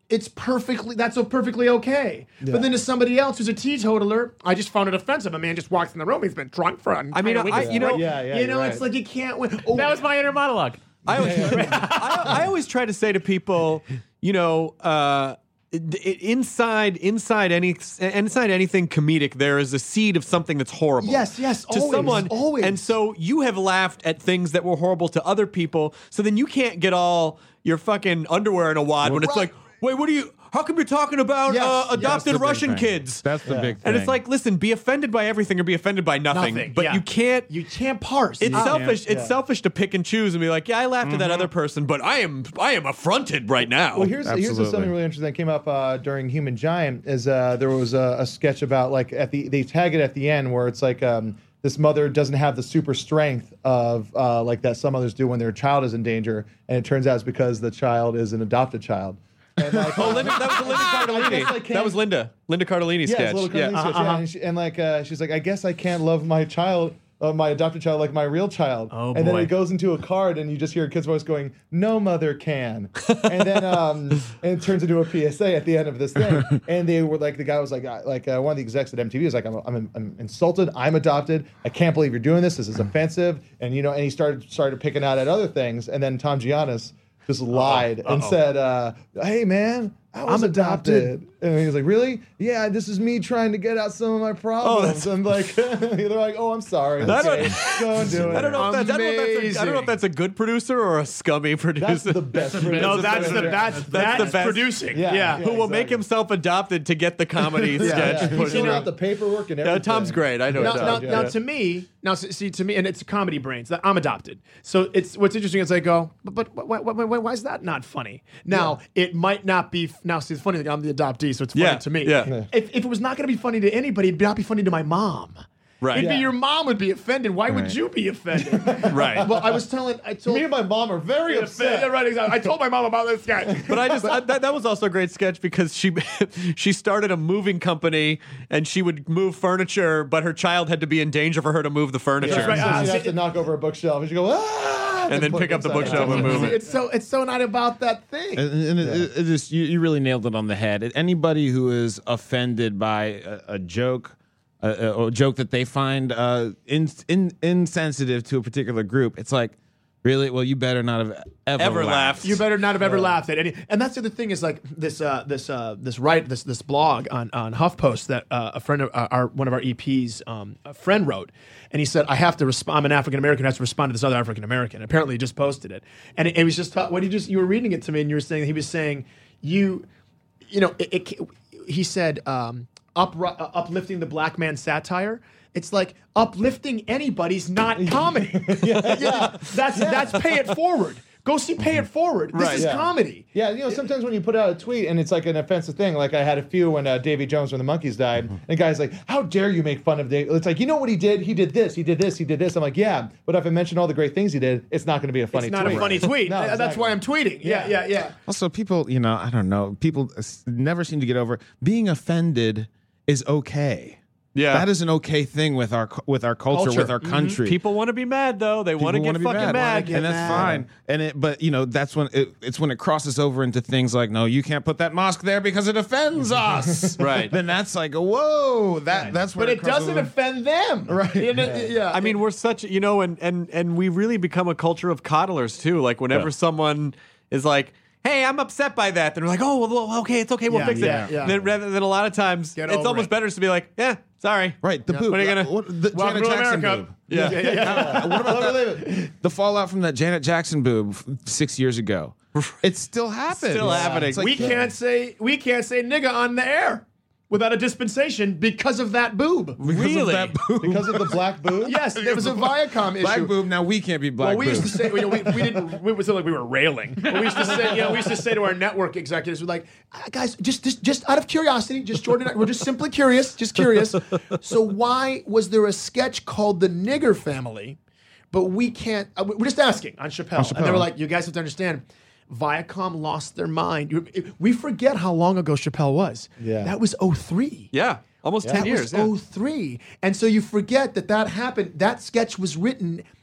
it's perfectly, that's so perfectly okay. Yeah. But then to somebody else who's a teetotaler, I just found it offensive. A man just walks in the room, he's been drunk for an I mean, entire I- week. you know- Yeah, yeah, you know, you're it's right. like you can't win. Oh, That was my inner monologue. I always, I, I always try to say to people, you know, uh, it, it- inside inside any inside anything comedic, there is a seed of something that's horrible. Yes, yes, to always, someone. always. And so you have laughed at things that were horrible to other people. So then you can't get all your fucking underwear in a wad when it's Right. like, wait, what are you? How come you're talking about Yes, uh, yes. adopted That's the big Russian thing. kids? That's the Yeah. big thing. And it's like, listen, be offended by everything or be offended by nothing. Nothing, but yeah. you can't. You can't parse. It's Uh, selfish. It's yeah. selfish to pick and choose and be like, yeah, I laughed at that other person, but I am, I am affronted right now. Well, here's here's Absolutely. something really interesting that came up uh, during Human Giant. Is uh, there was a, a sketch about like at the they tag it at the end where it's like um, this mother doesn't have the super strength of uh, like that some mothers do when their child is in danger, and it turns out it's because the child is an adopted child. And like, Oh, Linda, that was a Linda I guess I Cardellini. can't- That was Linda. Linda Cardellini yeah, sketch. it's a little yeah. Cardellini sketch, yeah. And, she, and like uh, she's like, I guess I can't love my child, uh, my adopted child, like my real child. Oh, and then boy. it goes into a card, and you just hear a kid's voice going, "No mother can," and then um, and it turns into a P S A at the end of this thing. And they were like, the guy was like, uh, like uh, one of the execs at M T V was like, I'm, I'm, I'm insulted. I'm adopted. I can't believe you're doing this. This is offensive. And you know, and he started started picking out at other things. And then Tom Giannis just lied and said, uh, "Hey man, I was I'm adopted." adopted." And he was like, "Really? Yeah, this is me trying to get out some of my problems." and like, they're like, "Oh, I'm sorry. I don't- Okay, go and do it." I don't know. If that's, I, don't know if that's a, I don't know if that's a good producer or a scummy producer. That's the best producer. No, that's the that's that's, the best. producing. Yeah, Yeah. yeah. Who will make exactly. himself adopted to get the comedy Yeah, sketch yeah. put He filled through. out the paperwork and No, everything. Tom's great. I know Now, Tom. now, yeah. now to me, now s- see to me, and it's comedy brains. That I'm adopted, so it's what's interesting is I go, but but why, why, why, why is that not funny? Now it might not be. Now see, it's funny. Like, I'm the adoptee, so it's funny Yeah, to me. yeah. Yeah. If, if it was not going to be funny to anybody, it'd not be funny to my mom. Right. It'd be Yeah. your mom would be offended. Why would you be offended? Right. Well, I was telling. I told Me and my mom are very Yeah, upset. right, exactly. I told my mom about this guy. But I just I, that, that was also a great sketch because she she started a moving company and she would move furniture, but her child had to be in danger for her to move the furniture. Yeah, right. so Ah, she'd see, have to knock over a bookshelf, and she'd go, "Ah!" And then put pick it up the inside bookshelf out. and move it. It's so it's so not about that thing. And, and it, it, it just you, you really nailed it on the head. Anybody who is offended by a, a joke, a, a, a joke that they find uh, in, in, insensitive to a particular group, it's like, really? Well, you better not have ever, Ever laughed. laughed. You better not have ever laughed at any. And that's the other thing is like this uh, this uh, this right this this blog on on HuffPost that uh, a friend of uh, our one of our E Ps um, a friend wrote, and he said I have to respond. I'm an African American. I have to respond to this other African American. Apparently, he just posted it, and it, it was just ta- what he just you were reading it to me, and you were saying he was saying you, you know, it, it, he said um, up, uh, uplifting the black man satire. It's like uplifting anybody's not comedy. yeah, That's that's pay it forward. Go see Pay It Forward. This Right, is yeah. comedy. Yeah, you know, sometimes when you put out a tweet and it's like an offensive thing, like I had a few when uh, Davy Jones when the Monkees died, and the guy's like, "How dare you make fun of Dave?" It's like, you know what he did? He did this, he did this, he did this. I'm like, yeah, but if I mention all the great things he did, it's not going to be a funny It's not tweet. a funny tweet. No, Uh, That's exactly. why I'm tweeting. Yeah, yeah, yeah. Also, people, you know, I don't know, people s- never seem to get over being offended is okay. Yeah. That is an okay thing with our cu- with our culture, Culture. with our country. People want to be mad though. They want to People get wanna be fucking mad. and that's mad. fine. And it, but you know, that's when it, it's when it crosses over into things like, no, you can't put that mosque there because it offends us. Right. Then that's like, whoa, that that's where But it crosses doesn't over. offend them. Right. You know, yeah. I mean, we're such, you know, and and and we really become a culture of coddlers too. Like whenever someone is like, "Hey, I'm upset by that," then we're like, "Oh, well, okay, it's okay, we'll Yeah, fix yeah, it." yeah. Then rather than a lot of times, Get it's over almost it. better just to be like, "Yeah, sorry." Right, the boob. What are you gonna- What, the Welcome Janet to Jackson America. boob. Yeah. yeah, yeah, yeah. What about that, the fallout from that Janet Jackson boob f- six years ago? It still happens. Still happening. It's like, we can't say we can't say nigga on the air without a dispensation because of that boob. because Really? of that boob. Because of the black boob? Yes, there was a Viacom issue. Black boob. Now we can't be black Well, we boob. used to say, you know, we, we didn't, we was like we were railing. But we used to say, you know, we used to say to our network executives, we're like, "Ah, guys, just, just, just out of curiosity, just Jordan, and I, we're just simply curious, just curious. So why was there a sketch called The Nigger Family, but we can't, uh, we're just asking on Chappelle. And they were Chappelle. like, you guys have to understand, Viacom lost their mind. You- We forget how long ago Chappelle was. Yeah. That was oh three. Yeah, almost ten That years. was yeah. oh three. And so you forget that that happened. That sketch was written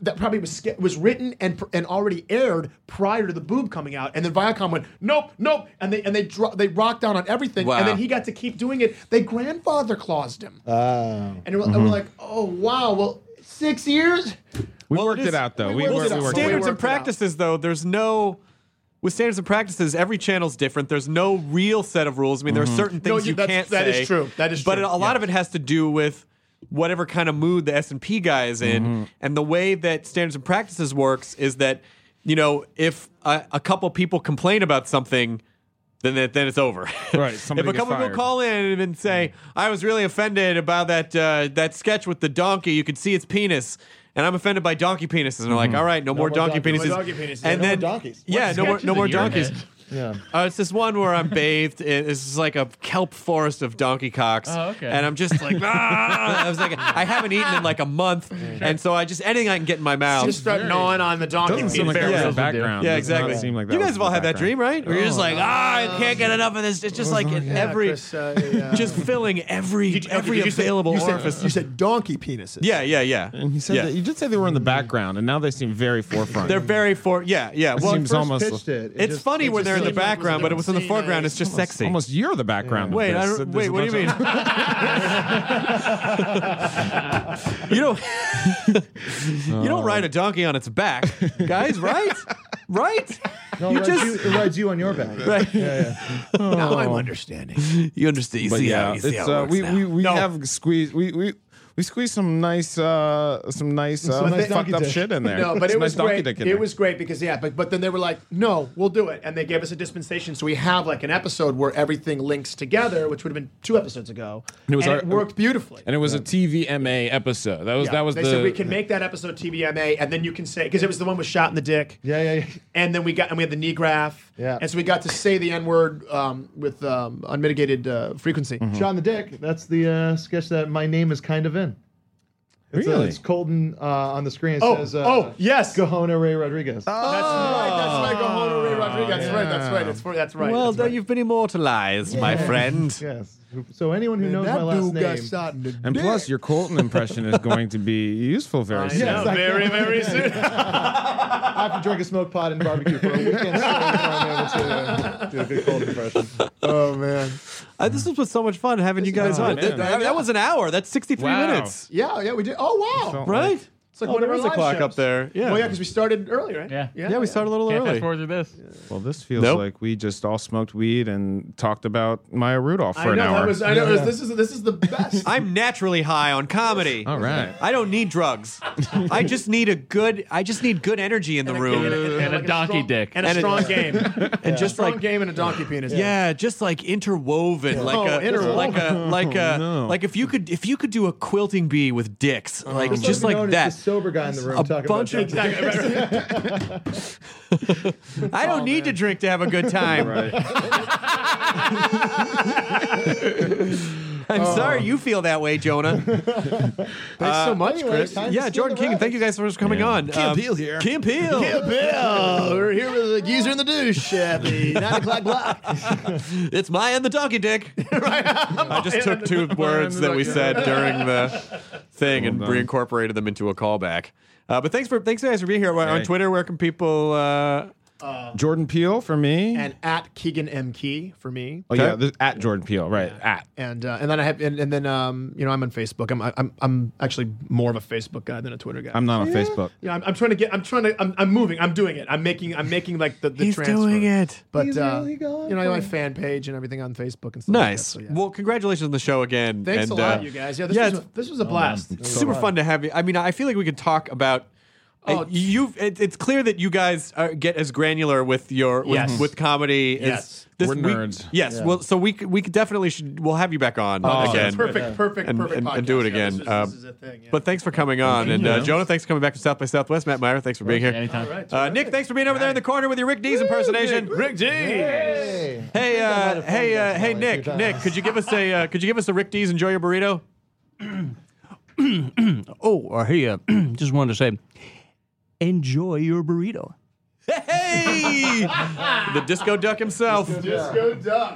that probably was sk- was written and pr- and already aired prior to the boob coming out, and then Viacom went nope, nope, and they and they dro- they rocked down on everything, Wow. and then he got to keep doing it. They grandfather claused him, Oh. and we're, and we're like, oh wow, well six years. We Well, worked it it, is- out though. we We, worked worked, it we out. worked Standards it Standards out. and practices, though, there's no. With standards and practices, every channel's different. There's no real set of rules. I mean, there are certain No, things you- you that's- can't that say. is true. That is But true. a lot Yeah. of it has to do with whatever kind of mood the S and P guy is in. And the way that standards and practices works is that, you know, if a, a couple people complain about something, then it, then it's over. Right, if somebody a gets couple people fired. call in and say, "I was really offended about that uh, that sketch with the donkey. You could see its penis." And I'm offended by donkey penises. And they're like, all right, no, more, more donkey, donkey- penises. no more donkey penises. And No more then, donkeys. Yeah, What no more, sketch no is more in your donkeys. head? Yeah. Uh, it's this one where I'm bathed. in- It's just like a kelp forest of donkey cocks. Oh, okay. And I'm just like, ah! I was like, I haven't eaten in like a month, and so I just anything I can get in my mouth. Just start gnawing on the donkey. Doesn't seem like penis. that's Yeah. the background. Yeah, Does not exactly. seem like that you was guys have all the had that background. dream, right? Where you're just like, ah, I can't get enough of this. It's just like in Yeah, every, Chris, uh, yeah. just filling every Did you- every did you say- available you said, orifice. You said donkey penises. Yeah, yeah, yeah. And you said yeah. that, you did say they were in the background, and now they seem very forefront. They're very for yeah, yeah. Well, seems first almost- Pitched it. It it's just- funny it when just they're in the seemed like it was a background, but it was in the different foreground. scene, It's just sexy. Almost you're the background. of Wait, I this. don't, There's wait. a What do you mean? bunch you don't. you don't ride a donkey on its back, guys. Right? Right? No, you it, rides just you, it rides you on your back. right. Yeah, yeah. Now I'm understanding. You understand? You But see yeah, how you see it's, how it uh, works we, now. we we No. have squeezed we we. We squeezed some nice, uh, some nice, uh, Some nice fucked donkey up dick. shit in there. No, but Some it was nice donkey great. dick in It there. was great because yeah, but but then they were like, no, we'll do it, and they gave us a dispensation, so we have like an episode where everything links together, which would have been two episodes ago, And it was our- it worked beautifully. and it was a T V M A episode. That was Yeah. that was they the. said we can make that episode T V M A, and then you can say because it was the one with shot in the dick. Yeah, yeah, yeah. And then we got and we had the knee graph. Yeah. And so we got to say the N word um, with um, unmitigated uh, frequency. Shot in the dick. That's the uh, sketch that my name is kind of in. It's, uh, Really? it's Colton uh, on the screen. It Oh, says, uh, oh, yes. Gahona Ray Rodriguez. That's right. That's right. Gahona Ray Rodriguez. That's right. That's right. That's right. That's right. Well, that's right. you've been immortalized, my friend. Yes. So anyone who knows that my last dude got name. shot in the and dick. plus, your Colton impression is going to be useful very I soon. know, Yes, I very, can. very soon. I have to drink a smoked pot and barbecue for a weekend straight before I'm able to uh, do a good cold impression. Oh man. Uh, this was so much fun having you guys oh, on. man. That, that- that was an hour. That's sixty-three Wow. minutes. Yeah, yeah, we did. Oh wow. Felt Right? It's like Oh, one there of is our a live clock shows. up there. Yeah. Well, yeah, because we started early, right? Yeah. Yeah, we started a little Can't fast early. forward through this. Well, this feels Nope. like we just all smoked weed and talked about Maya Rudolph for I an know. hour. That was. I know. Yeah, yeah. This is. This is the best. I'm naturally high on comedy. all right. I don't need drugs. I just need a good. I just need good energy in the room. And a donkey strong, dick. and a And a- strong game, and just strong like game and a donkey penis. yeah, just like interwoven, like Oh, a interwoven. like a like a no. like if you could if you could do a quilting bee with dicks, like This just would be like known that. as the sober guy in the room A talking bunch about of- that. I don't need to drink to have a good time. I'm sorry you feel that way, Jonah. Thanks so much, Anyway, Chris. time to Yeah, skin Jordan the King, and thank you rabbits. guys for coming on. Kim Peel here. Kim Peel. Bill, we're here with the geezer in the douche at the nine o'clock block. It's my and the donkey dick. I just took two words that we said during the thing and Well done. reincorporated them into a callback. Uh, but thanks for thanks guys for being here on Hey. Twitter. Where can people? Uh, Jordan Peele for me. And at Keegan M. Key for me. oh yeah, this, at Jordan Peele, right? At. And uh, and then I have and, and then um you know I'm on Facebook. I'm I'm I'm actually more of a Facebook guy than a Twitter guy. I'm not on Facebook. Yeah, I'm, I'm trying to get. I'm trying to. I'm, I'm moving. I'm doing it. I'm making. I'm making like the, the He's transfer. doing it. But He's uh, really going you know, for my it. fan page and everything on Facebook and stuff. nice. Like that, so, yeah. Well, congratulations on the show again. Thanks and, a lot, uh, you guys. Yeah, this yeah, was a, it's this was a blast. super fun to have you. I mean, I feel like we could talk about. Oh, uh, you. It, it's clear that you guys are, get as granular with your with, Yes. with comedy. as Yes. this We're we- nerds. yes. Well, so we could- we could definitely should. We'll have you back on Oh, again. it's perfect, perfect, And- perfect. and- podcast. and do it Yeah, again. this is- Uh, this is a thing, yeah. But thanks for coming on, and uh, Jonah, thanks for coming back to South by Southwest. Matt Meyer, thanks for being here. Anytime. All right, Uh, Nick, thanks for being over there in the corner with your Rick Dees impersonation. Rick G. Hey, Hey, uh, might have hey, phoned uh, us hey, like Nick, two times. Nick, could you give us a uh, could you give us a Rick Dees enjoy your burrito? Oh, or hey, uh, just wanted to say, enjoy your burrito. Hey, the disco duck himself. Disco Duck.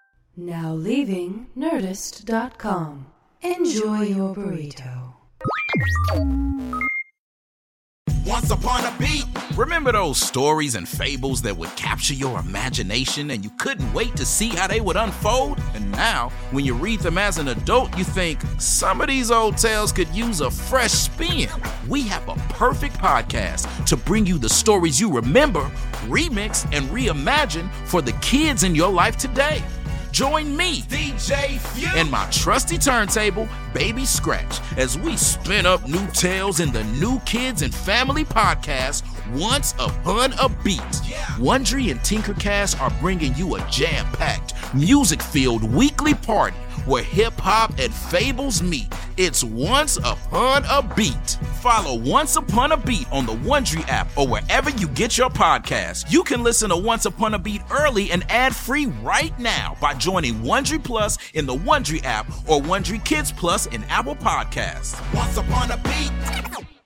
Now leaving Nerdist dot com. Enjoy your burrito. Once upon a beat. Remember those stories and fables that would capture your imagination and you couldn't wait to see how they would unfold? And now, when you read them as an adult, you think, some of these old tales could use a fresh spin. We have a perfect podcast to bring you the stories you remember, remix, and reimagine for the kids in your life today. Join me, D J Few, and my trusty turntable, Baby Scratch, as we spin up new tales in the New Kids and Family podcast, Once Upon a Beat. Yeah. Wondery and Tinkercast are bringing you a jam-packed, music-filled weekly party where hip-hop and fables meet. It's Once Upon a Beat. Follow Once Upon a Beat on the Wondery app or wherever you get your podcasts. You can listen to Once Upon a Beat early and ad-free right now by joining Wondery Plus in the Wondery app or Wondery Kids Plus in Apple Podcasts. Once Upon a Beat.